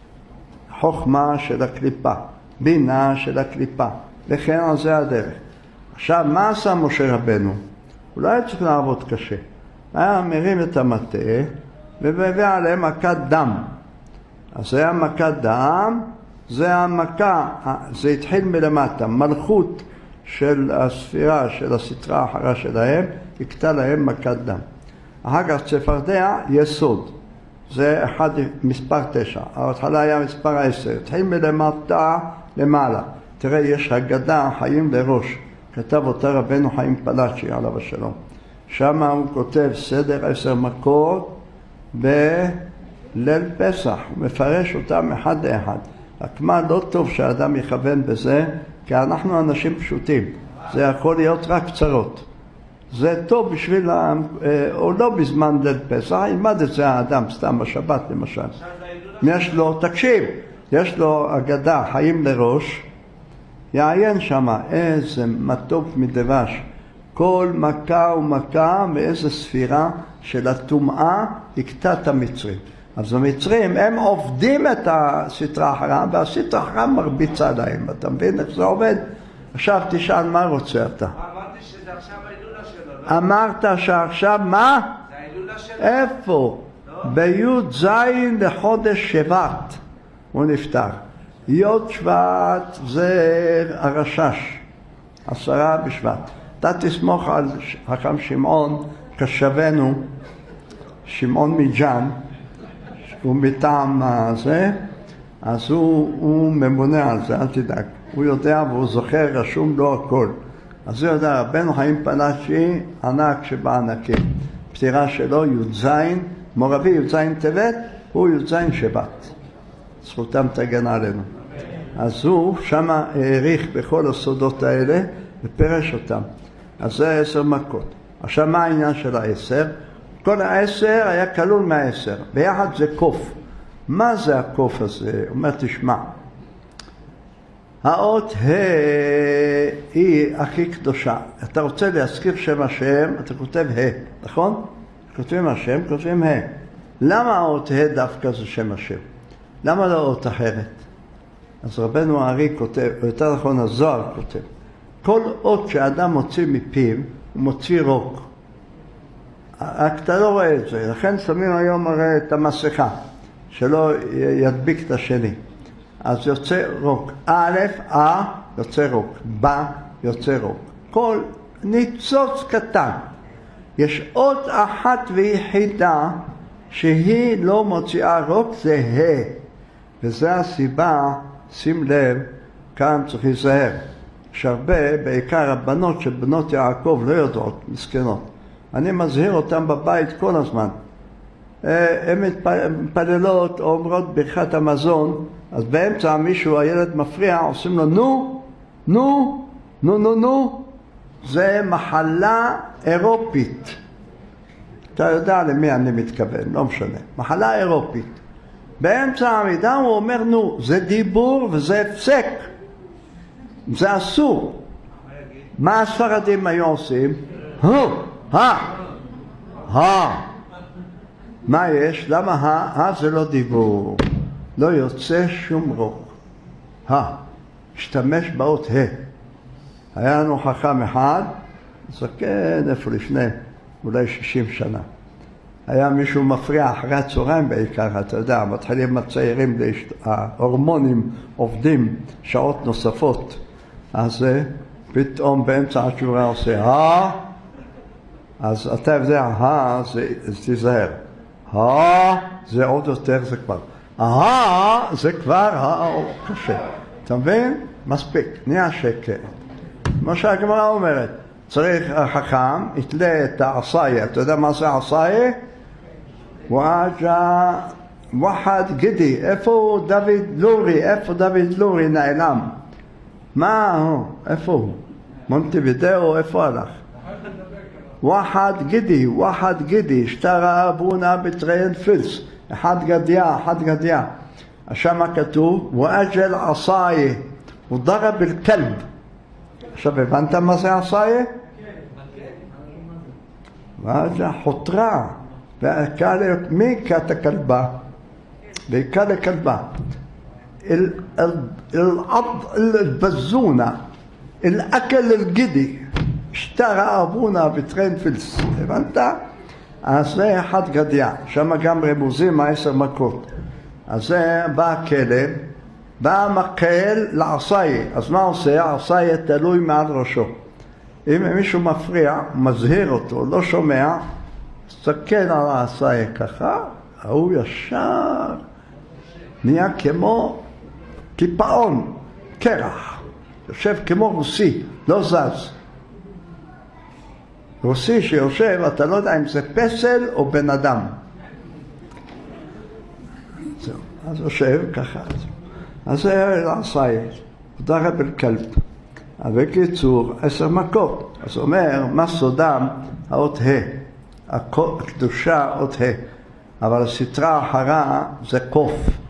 חוכמה של הקליפה, בינה של הקליפה, לכן על זה הדרך. עכשיו, מה עשה משה רבנו? הוא לא היה צריך לעבוד קשה. היה מרים את המטה ומביא עליהם מכת דם. אז זה המכת דם, זה המכה, זה התחיל מלמטה, מלכות של הספירה, של הסטרה האחרה שלהם, הקטה להם מכת דם. אחר כך צפרדע, יסוד. זה מספר 9. ההתחלה היה מספר 10. התחיל מלמטה למעלה. תראה, יש הגדה, חיים לראש. כתב אותה רבנו חיים פלאצ'י, עליו השלום. שם הוא כותב סדר 10 מכות בליל פסח. הוא מפרש אותם אחד לאחד. רק מה לא טוב שהאדם יכוון בזה, כי אנחנו אנשים פשוטים. זה יכול להיות רק קצרות. זה טוב בשביל, או לא בזמן ליל פסח, ילמד את זה האדם, סתם בשבת למשל. יש לו, תקשיב, יש לו אגדה, חיים לראש, יעיין שמה, איזה מתוק מדבש. כל מכה ומכה מאיזה ספירה של הטומאה הקטה את המצרים. אז המצרים, הם עובדים את הסטרה האחרה, והסטרה האחרה מרביצה להם. אתה מבין איך זה עובד? עכשיו תשאל מה רוצה אתה. אמרתי שזה עכשיו ההילולה שלו. אמרת שעכשיו מה? זה ההילולה שלו. איפה? בי"ז לחודש שבט הוא נפטר. י' שבט זה הרשש, 10 בשבט. אתה תסמוך על חכם שמעון כשבנו, שמעון מג'אן, הוא מטעם הזה, אז הוא ממונה על זה, אל תדאג. הוא יודע והוא זוכר, רשום לו הכל. אז זה יודע, רבנו חיים פלאשי, ענק שבענקים. פטירה שלו, י"ז, מורבי י"ז טבת, הוא י"ז שבת. זכותם תגן עלינו. אז הוא שמה העריך בכל הסודות האלה ופרש אותם. אז זה 10 מכות. עכשיו מה העניין של 10? כל 10 היה כלול מה10. ביחד זה קוף. מה זה הקוף הזה? אומר תשמע. האות ה' היא הכי קדושה. אתה רוצה להזכיר שם השם, אתה כותב ה', נכון? כותבים השם, כותבים ה'. למה האות ה' דווקא זה שם השם? למה לא אות אחרת? אז רבנו הארי כותב, או יותר נכון הזוהר כותב, כל אות שאדם מוציא מפיו, הוא מוציא רוק. רק אתה לא רואה את זה, לכן שמים היום הרי את המסכה, שלא ידביק את השני. אז יוצא רוק. א', יוצא רוק. יוצא רוק. כל ניצוץ קטן. יש אות אחת ויחידה שהיא לא מוציאה רוק, זה ה'. וזו הסיבה, שים לב, כאן צריך להיזהר. יש הרבה, בעיקר הבנות של בנות יעקב לא יודעות, מסכנות. אני מזהיר אותם בבית כל הזמן. הן מתפללות או אומרות ברכת המזון, אז באמצע מישהו, הילד מפריע, עושים לו נו. זה מחלה אירופית. אתה יודע למי אני מתכוון, לא משנה. מחלה אירופית. באמצע העמידה הוא אומר נו, זה דיבור וזה הפסק. זה אסור. מה הספרדים היו עושים? מה יש? למה זה לא דיבור? לא יוצא שום רוק. השתמש באות היה לנו חכם אחד, זקן איפה לפני, אולי 60 שנה. היה מישהו מפריע אחרי הצהריים בעיקר, אתה יודע, מתחילים הצעירים, ההורמונים עובדים שעות נוספות. אז פתאום באמצע התשובה עושה אז אתה יודע, זה תיזהר. זה עוד יותר, זה כבר. זה כבר קשה. אתה מבין? מספיק, נהיה שקט. כמו שהגמרא אומרת, צריך החכם, יתלה את העשאיה. אתה יודע מה זה העשאיה? וחד גדי. איפה דוד לורי? איפה דוד לורי נעלם? מה הוא? איפה הוא? מונטווידאו, איפה הלך? וחד גידי, שטרה אבונה בטריין פילס, אחד גדיה. שמה כתוב, ואג'ל עשאיה, ודרב אל-כלב. עכשיו הבנת מה זה עשאיה? ואג'ל חותרה, מי כת הכלבה? והקל לכלבה. البزونة الأكل الجدي اشترى أبونا بترينفلس הבנת? אז זה אחד גדיה, שם גם רמוזים 10 מכות. אז זה בא הכלב, בא מקל לעשאי. אז מה עושה? העשאי תלוי מעל ראשו. אם מישהו מפריע, מזהיר אותו, לא שומע, תסתכל על העשאי ככה, הוא ישר נהיה כמו קיפאון, קרח, יושב כמו רוסי, לא זז. רוסי שיושב, אתה לא יודע אם זה פסל או בן אדם. זהו, אז יושב ככה. אז זה לעשאי, דרב אל-כלב. בקיצור, 10 מכות. אז אומר, מה סודם? האות הקדושה אות אבל הסתרה האחרה זה קוף.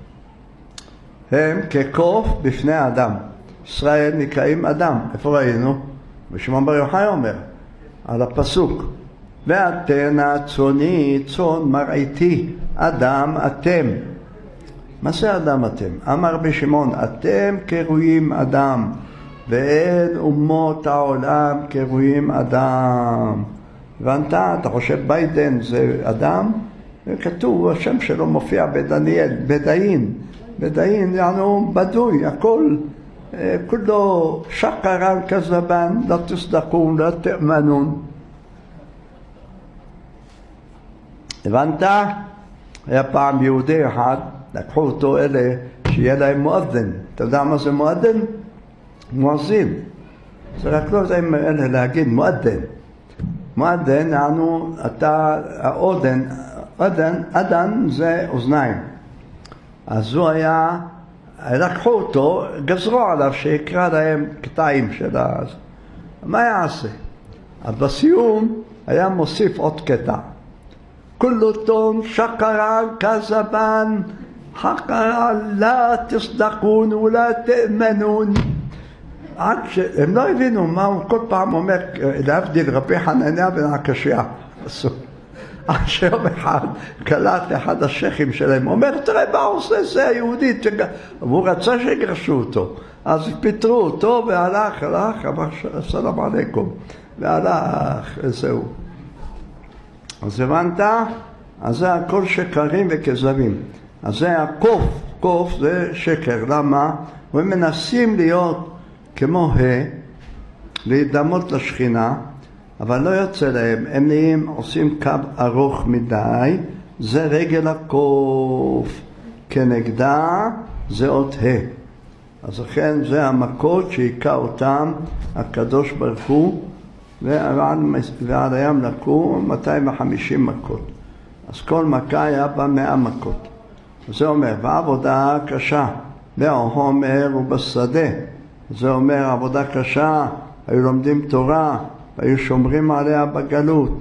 הם כקוף בפני האדם. ישראל נקראים אדם. איפה ראינו? ושמעון בר יוחאי אומר על הפסוק, ואתנה צוני צאן מרעיתי, אדם אתם. מה זה אדם אתם? אמר רבי שמעון, אתם קרויים אדם, ואין אומות העולם קרויים אדם. הבנת? אתה חושב ביידן זה אדם? כתוב, השם שלו מופיע בדניאל, בדאין, יענו בדוי, הכל, כולו שקרן כזבן, לא תסדקון, לא תאמנון. הבנת? היה פעם יהודי אחד, לקחו אותו אלה שיהיה להם מואזין. אתה יודע מה זה מואזין? מואזין. זה רק לא יודעים להגיד מועדן. מועדן, אתה, האודן, אדן זה אוזניים. אז הוא היה, לקחו אותו, גזרו עליו שיקרא להם קטעים של אז. מה יעשה? אז בסיום היה מוסיף עוד קטע. כולו טון שקרן כזבן, חקרן לא תסדקון ולא תאמנון. עד שהם לא הבינו מה הוא כל פעם אומר, להבדיל רבי חנניה בן הקשיא. עד שיום אחד קלט אחד השייחים שלהם, אומר, תראה מה הוא עושה, זה היהודי, והוא רצה שיגרשו אותו. אז פיטרו אותו והלך, אמר סלאם עליכם, והלך, וזהו. אז הבנת? אז זה הכל שקרים וכזבים. אז זה הקוף, קוף זה שקר, למה? הם מנסים להיות כמו להידמות לשכינה, אבל לא יוצא להם, הם נהיים, עושים קו ארוך מדי, זה רגל הקוף, כנגדה זה עוד אז לכן זה המכות שהיכה אותם הקדוש ברוך הוא, ועד הים לקו 250 מכות. אז כל מכה היה בה 100 מכות. זה אומר, בעבודה קשה, בעומר ובשדה. זה אומר, עבודה קשה, היו לומדים תורה, היו שומרים עליה בגלות.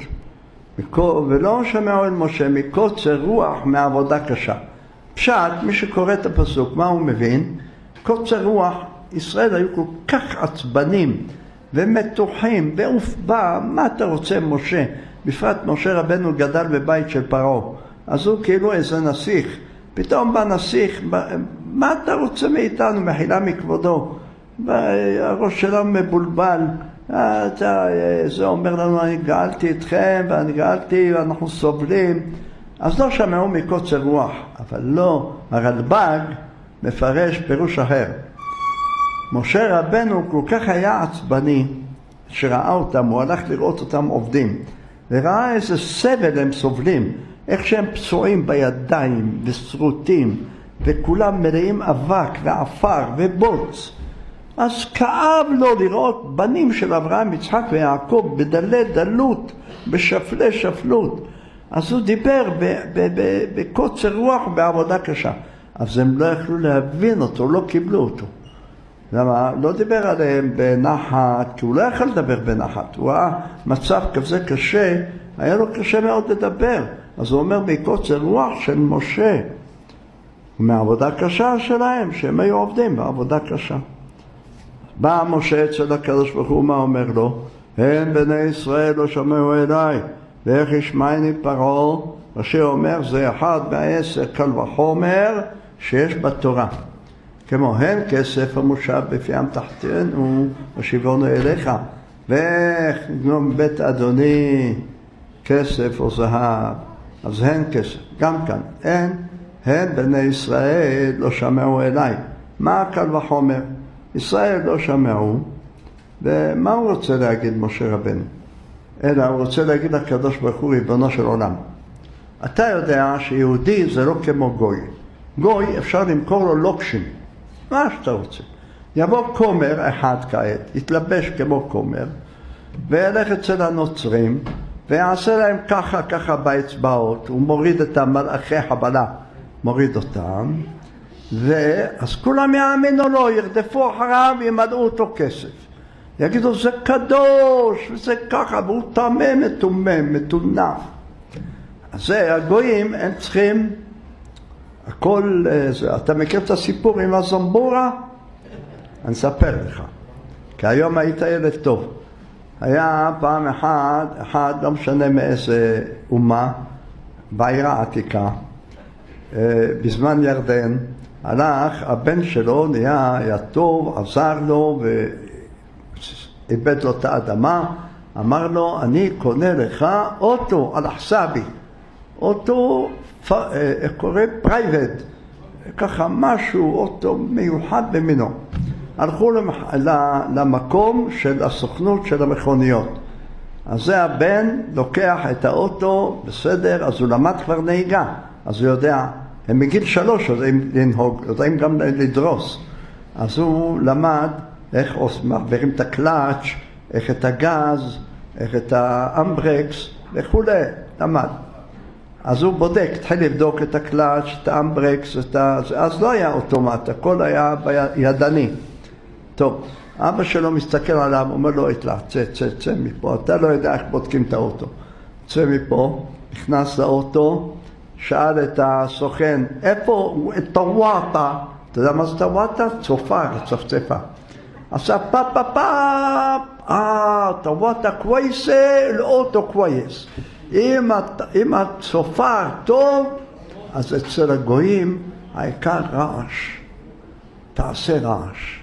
ולא שמעו אל משה מקוצר רוח מעבודה קשה. פשט, מי שקורא את הפסוק, מה הוא מבין? קוצר רוח, ישראל היו כל כך עצבנים ומתוחים, ועוף בא, מה אתה רוצה משה? בפרט משה רבנו גדל בבית של פרעה, אז הוא כאילו איזה נסיך, פתאום בא נסיך, מה אתה רוצה מאיתנו? מחילה מכבודו, הראש שלנו מבולבל, זה אומר לנו, אני גאלתי אתכם ואני גאלתי ואנחנו סובלים, אז לא שמעו מקוצר רוח, אבל לא, הרלב"ג מפרש פירוש אחר. משה רבנו כל כך היה עצבני שראה אותם, הוא הלך לראות אותם עובדים, וראה איזה סבל הם סובלים, איך שהם פצועים בידיים וסרוטים, וכולם מלאים אבק ועפר ובוץ. אז כאב לו לראות בנים של אברהם, יצחק ויעקב בדלי דלות, בשפלי שפלות. אז הוא דיבר בקוצר רוח בעבודה קשה. אז הם לא יכלו להבין אותו, לא קיבלו אותו. למה? לא דיבר עליהם בנחת, כי הוא לא יכול לדבר בנחת. הוא ראה מצב כזה קשה, היה לו קשה מאוד לדבר. אז הוא אומר בקוצר רוח של משה, מהעבודה קשה שלהם, שהם היו עובדים בעבודה קשה. בא משה אצל הקדוש ברוך הוא, מה אומר לו? הם בני ישראל לא שמעו אליי, ואיך ישמעני פרעה? אשר אומר, זה אחד מהעשר קל וחומר שיש בתורה. כמו הן כסף המושב בפיהם תחתנו, ושיבונו אליך. ואיך נגנום בית אדוני כסף או זהב. אז הן כסף, גם כאן. הן בני ישראל לא שמעו אליי. מה קל וחומר? ישראל לא שמעו, ומה הוא רוצה להגיד משה רבנו? אלא הוא רוצה להגיד לקדוש ברוך הוא ריבונו של עולם. אתה יודע שיהודי זה לא כמו גוי. גוי אפשר למכור לו לוקשים, מה שאתה רוצה. יבוא כומר אחד כעת, יתלבש כמו כומר, וילך אצל הנוצרים, ויעשה להם ככה ככה באצבעות, הוא מוריד את המלאכי חבלה, מוריד אותם, ואז כולם יאמינו לו, ירדפו אחריו, ימלאו אותו כסף. יגידו, זה קדוש, וזה ככה, והוא טמא מטומם, מטונף. אז זה, הגויים, הם צריכים, הכל, אתה מכיר את הסיפור עם הזמבורה? אני אספר לך, כי היום היית ילד טוב. היה פעם אחד, לא משנה מאיזה אומה, בעיר העתיקה, בזמן ירדן, הלך, הבן שלו היה טוב, עזר לו ואיבד לו את האדמה, אמר לו, אני קונה לך אוטו על חסבי, אוטו, איך קורא? פרייבט, ככה משהו, אוטו מיוחד במינו. הלכו למקום של הסוכנות של המכוניות. אז זה הבן לוקח את האוטו, בסדר, אז הוא למד כבר נהיגה, אז הוא יודע, הם מגיל 3 יודעים לנהוג, יודעים גם לדרוס. אז הוא למד איך מעבירים את הקלאץ', איך את הגז, איך את האמברקס וכולי, למד. אז הוא בודק, התחיל לבדוק את הקלאץ', את האמברקס, אז לא היה אוטומט, הכל היה ידני. טוב, אבא שלו מסתכל עליו, אומר לו, צא מפה, אתה לא יודע איך בודקים את האוטו. צא מפה, נכנס לאוטו, שאל את הסוכן, איפה טוואטה? אתה יודע מה זה טוואטה? צופר, צפצפה. עשה טוואטה קווייסה, לאוטו קווייס. אם הצופר טוב, אז אצל הגויים העיקר רעש. תעשה רעש.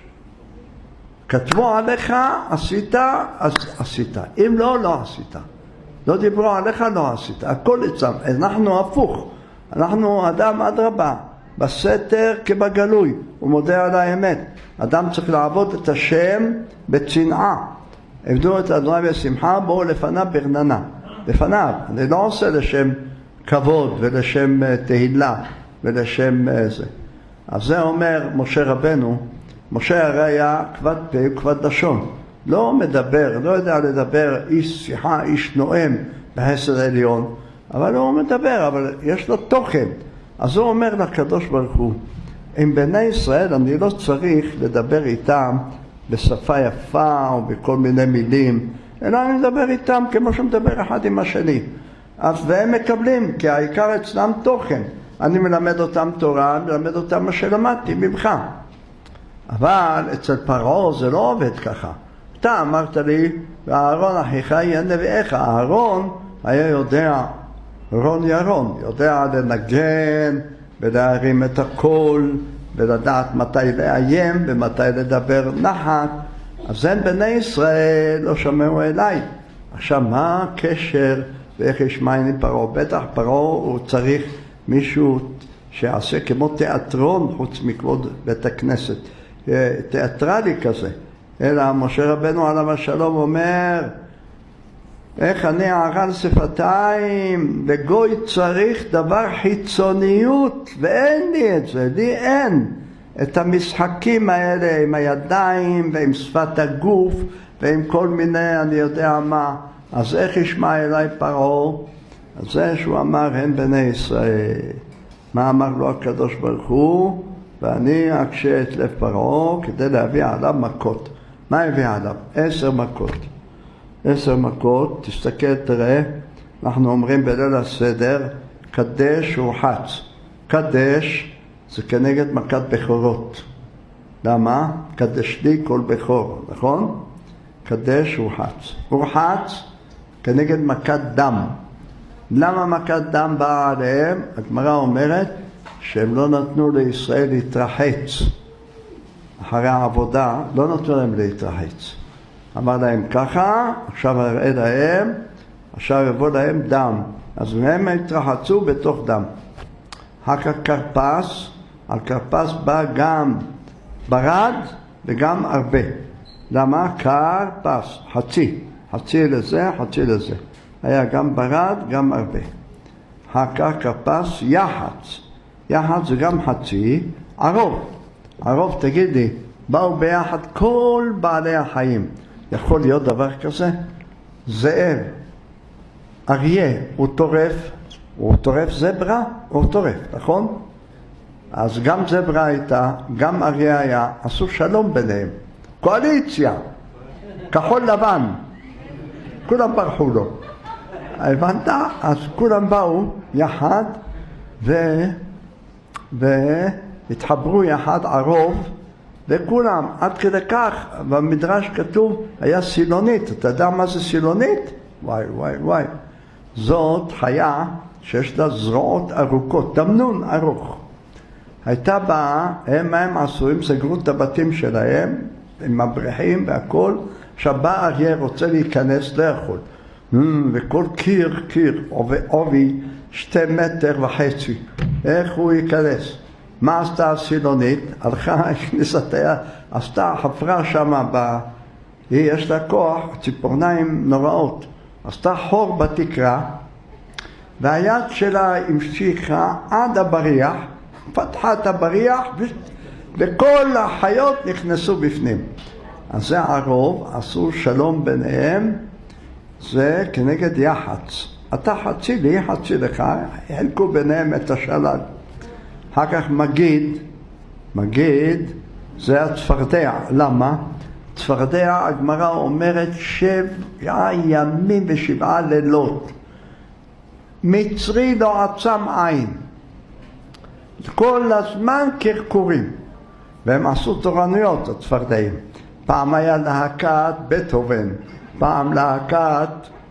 כתבו עליך, עשית, אז עשית. אם לא, לא עשית. לא דיברו עליך, לא עשית. הכל אצלם. אנחנו הפוך. אנחנו אדם אדרבה. בסתר כבגלוי. הוא מודה על האמת. אדם צריך לעבוד את השם בצנעה. עבדו את אדוני בשמחה, בואו לפניו ברננה. לפניו. אני לא עושה לשם כבוד ולשם תהילה ולשם זה. אז זה אומר משה רבנו. משה הרי היה כבד פה וכבד לשון. לא מדבר, לא יודע לדבר, איש שיחה, איש נואם בחסד העליון. אבל הוא מדבר, אבל יש לו תוכן. אז הוא אומר לקדוש ברוך הוא, עם בני ישראל אני לא צריך לדבר איתם בשפה יפה או בכל מיני מילים, אלא אני מדבר איתם כמו שמדבר אחד עם השני. והם מקבלים, כי העיקר אצלם תוכן. אני מלמד אותם תורה, מלמד אותם מה שלמדתי ממך. אבל אצל פרעה זה לא עובד ככה. אתה אמרת לי, ואהרון אחיך יהיה נביאך. אהרון היה יודע, רון ירון, יודע לנגן ולהרים את הקול ולדעת מתי לאיים ומתי לדבר נחת. אז אין בני ישראל לא שמעו אליי. עכשיו מה הקשר ואיך ישמעני פרעה? בטח פרעה הוא צריך מישהו שיעשה כמו תיאטרון חוץ מכבוד בית הכנסת. תיאטרלי כזה. אלא משה רבנו עליו השלום אומר, איך אני ערל שפתיים, וגוי צריך דבר חיצוניות, ואין לי את זה, לי אין את המשחקים האלה עם הידיים ועם שפת הגוף ועם כל מיני אני יודע מה. אז איך ישמע אליי פרעה? אז זה שהוא אמר הן בני ישראל. מה אמר לו הקדוש ברוך הוא? ואני אקשה את לב פרעה כדי להביא עליו מכות. מה הביא עליו? 10 מכות. 10 מכות, תסתכל, תראה, אנחנו אומרים בליל הסדר, קדש ורחץ. קדש זה כנגד מכת בכורות. למה? קדש לי כל בכור, נכון? קדש ורחץ. ורחץ כנגד מכת דם. למה מכת דם באה עליהם? הגמרא אומרת שהם לא נתנו לישראל להתרחץ. אחרי העבודה לא נתנו להם להתרחץ. אמר להם ככה, עכשיו הראה להם, עכשיו יבוא להם דם. אז הם התרחצו בתוך דם. אחר כרפס, על כרפס בא גם ברד וגם הרבה. למה? כרפס, חצי לזה, חצי לזה. היה גם ברד, גם הרבה. אחר כרפס, יחץ. יחץ זה גם חצי, ערוב. ערוב, תגיד לי, באו ביחד כל בעלי החיים. יכול להיות דבר כזה? זאב, אריה, הוא טורף זברה, הוא טורף, נכון? אז גם זברה הייתה, גם אריה היה, עשו שלום ביניהם. קואליציה, כחול לבן, כולם ברחו לו. הבנת? אז כולם באו יחד והתחברו יחד ערוב, וכולם, עד כדי כך, במדרש כתוב, היה סילונית. אתה יודע מה זה סילונית? וואי, וואי, וואי. זאת חיה שיש לה זרועות ארוכות, תמנון ארוך. הייתה באה, הם עשו, הם סגרו את הבתים שלהם, עם מבריחים והכל. עכשיו בא אריה רוצה להיכנס, לא יכול. וכל קיר, עובי 2.5 מטר. איך הוא ייכנס? מה עשתה הסילונית? הלכה, הכניסה את היד, עשתה, חפרה שמה, יש לה כוח, ציפורניים נוראות. עשתה חור בתקרה, והיד שלה המשיכה עד הבריח, פתחה את הבריח, וכל החיות נכנסו בפנים. אז זה הרוב, עשו שלום ביניהם, זה כנגד יחץ. אתה חצי לי, חצי לך, חלקו ביניהם את השלל. אחר כך מגיד זה הצפרדע. למה? צפרדע, הגמרא אומרת 7 ימים ו7 לילות. מצרי לא עצם עין. כל הזמן קרקורים. והם עשו תורנויות, הצפרדעים. פעם היה להקת בטהובן, פעם להקת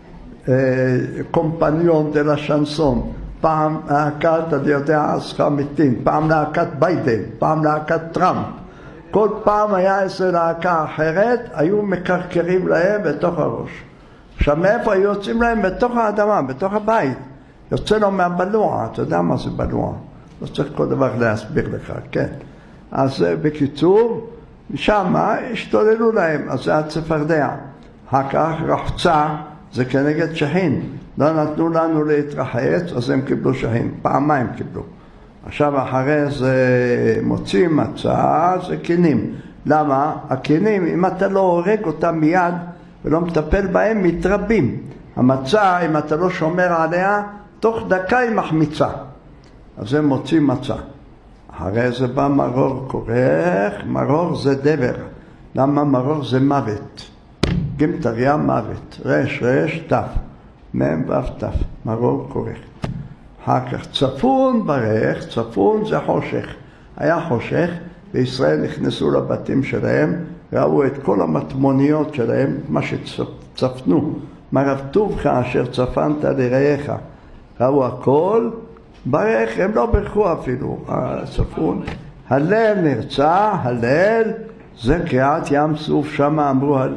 קומפניון דה לה שנסון, פעם להקת, אני יודע, סחמיטין, פעם להקת ביידן, פעם להקת טראמפ. כל פעם היה איזו להקה אחרת, היו מקרקרים להם בתוך הראש. עכשיו מאיפה היו יוצאים להם? בתוך האדמה, בתוך הבית. יוצא לו מהבלוע, אתה יודע מה זה בלוע? לא צריך כל דבר להסביר לך, כן. אז בקיצור, שם השתוללו להם, אז זה הצפרדע. אחר כך רחצה, זה כנגד שחין. לא נתנו לנו להתרחץ, אז הם קיבלו שחין. פעמיים קיבלו. עכשיו אחרי זה מוצאים מצה, זה קינים. למה? הקינים, אם אתה לא הורג אותם מיד ולא מטפל בהם, מתרבים. המצה, אם אתה לא שומר עליה, תוך דקה היא מחמיצה. אז הם מוצאים מצה. אחרי זה בא מרור כורך, מרור זה דבר. למה מרור זה מוות? גימטריה מוות, רש, תף, מם ואף תף, מרור כורך. אחר כך צפון ברך, צפון זה חושך. היה חושך, וישראל נכנסו לבתים שלהם, ראו את כל המטמוניות שלהם, מה שצפנו. מה רב טובך אשר צפנת לרעיך. ראו הכל, ברך, הם לא ברכו אפילו, הצפון. הלל נרצה, הלל, זה קריאת ים סוף, שם אמרו הלל.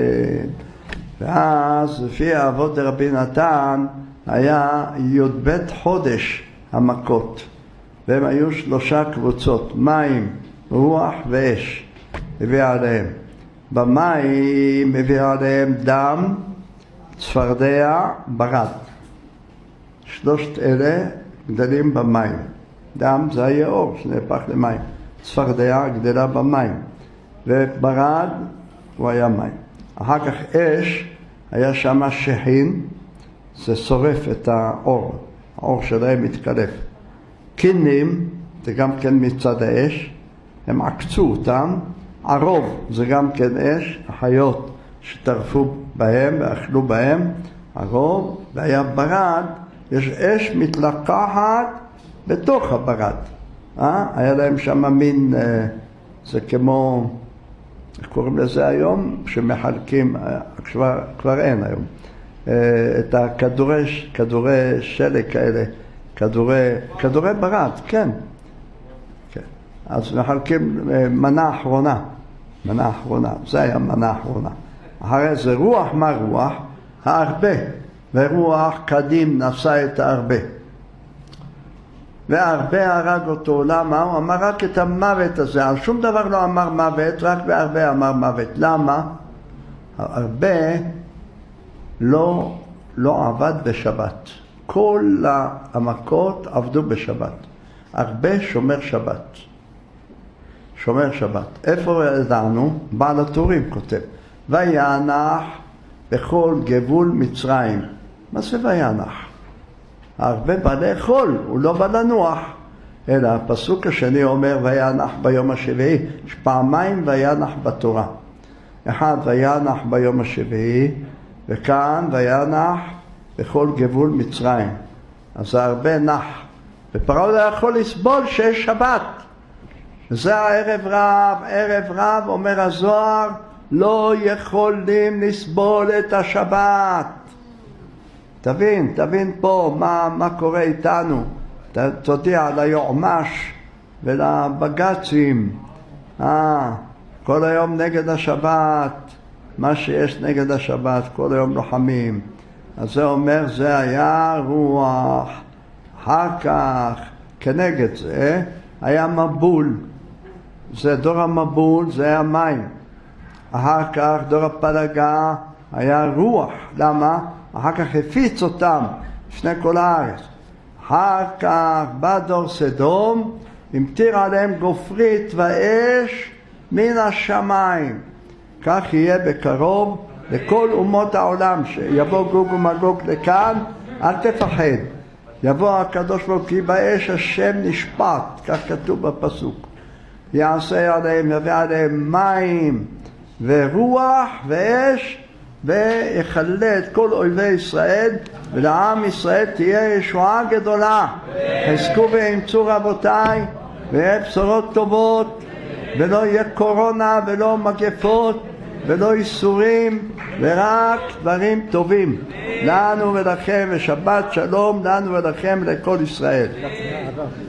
ואז לפי האבות רבי נתן, היה י"ב חודש המכות. והם היו 3 קבוצות, מים, רוח ואש, הביא עליהם. במים הביא עליהם דם, צפרדע, ברד. 3 אלה גדלים במים. דם זה היאור שנהפך למים. צפרדע גדלה במים. וברד הוא היה מים. אחר כך אש, היה שם שחין, זה שורף את האור. האור שלהם מתקלף. קינים, זה גם כן מצד האש, הם עקצו אותם. ערוב, זה גם כן אש, החיות שטרפו בהם ואכלו בהם. ערוב, והיה ברד, יש אש מתלקחת בתוך הברד. היה להם שם מין, זה כמו, איך קוראים לזה היום? שמחלקים, כבר אין היום. את כדורי שלג כאלה, כדורי ברד, כן. אז מחלקים מנה אחרונה, זה היה מנה אחרונה. אחרי זה רוח, מה רוח? הרבה. ורוח קדים נשא את הרבה. והרבה הרג אותו. למה? הוא אמר רק את המוות הזה. על שום דבר לא אמר מוות, רק בהרבה אמר מוות. למה? הרבה לא עבד בשבת. כל המכות עבדו בשבת. הרבה שומר שבת. שומר שבת. איפה ידענו? בעל הטורים כותב. וינח בכל גבול מצרים. מה זה וינח? הרבה בא לאכול, הוא לא בא לנוח. אלא הפסוק השני אומר וינח ביום השביעי. יש פעמיים וינח בתורה. אחד וינח ביום השביעי, וכאן וינח בכל גבול מצרים. אז זה הרבה נח. ופרעה לא יכול לסבול שיש שבת. וזה הערב רב, אומר הזוהר, לא יכולים לסבול את השבת. תבין פה מה קורה איתנו. תודיע ליועמ"ש ולבג"צים. כל היום נגד השבת, מה שיש נגד השבת, כל היום לוחמים. אז זה אומר, זה היה רוח. אחר כך, כנגד זה, היה מבול. זה דור המבול, זה היה מים. אחר כך, דור הפלגה, היה רוח. למה? אחר כך הפיץ אותם לפני כל הארץ. אחר כך בא דור סדום, המטיר עליהם גופרית ואש מן השמיים. כך יהיה בקרוב לכל אומות העולם. שיבוא גוג ומגוג לכאן, אל תפחד. יבוא הקדוש ברוך הוא, כי באש השם נשפט, כך כתוב בפסוק. יעשה עליהם, יביא עליהם מים ורוח ואש, ויכלה את כל אויבי ישראל, ולעם ישראל תהיה ישועה גדולה. חזקו ואמצו רבותיי, ויהיה בשורות טובות, ולא יהיה קורונה ולא מגפות ולא איסורים, ורק דברים טובים לנו ולכם, ושבת שלום לנו ולכם ולכל ישראל.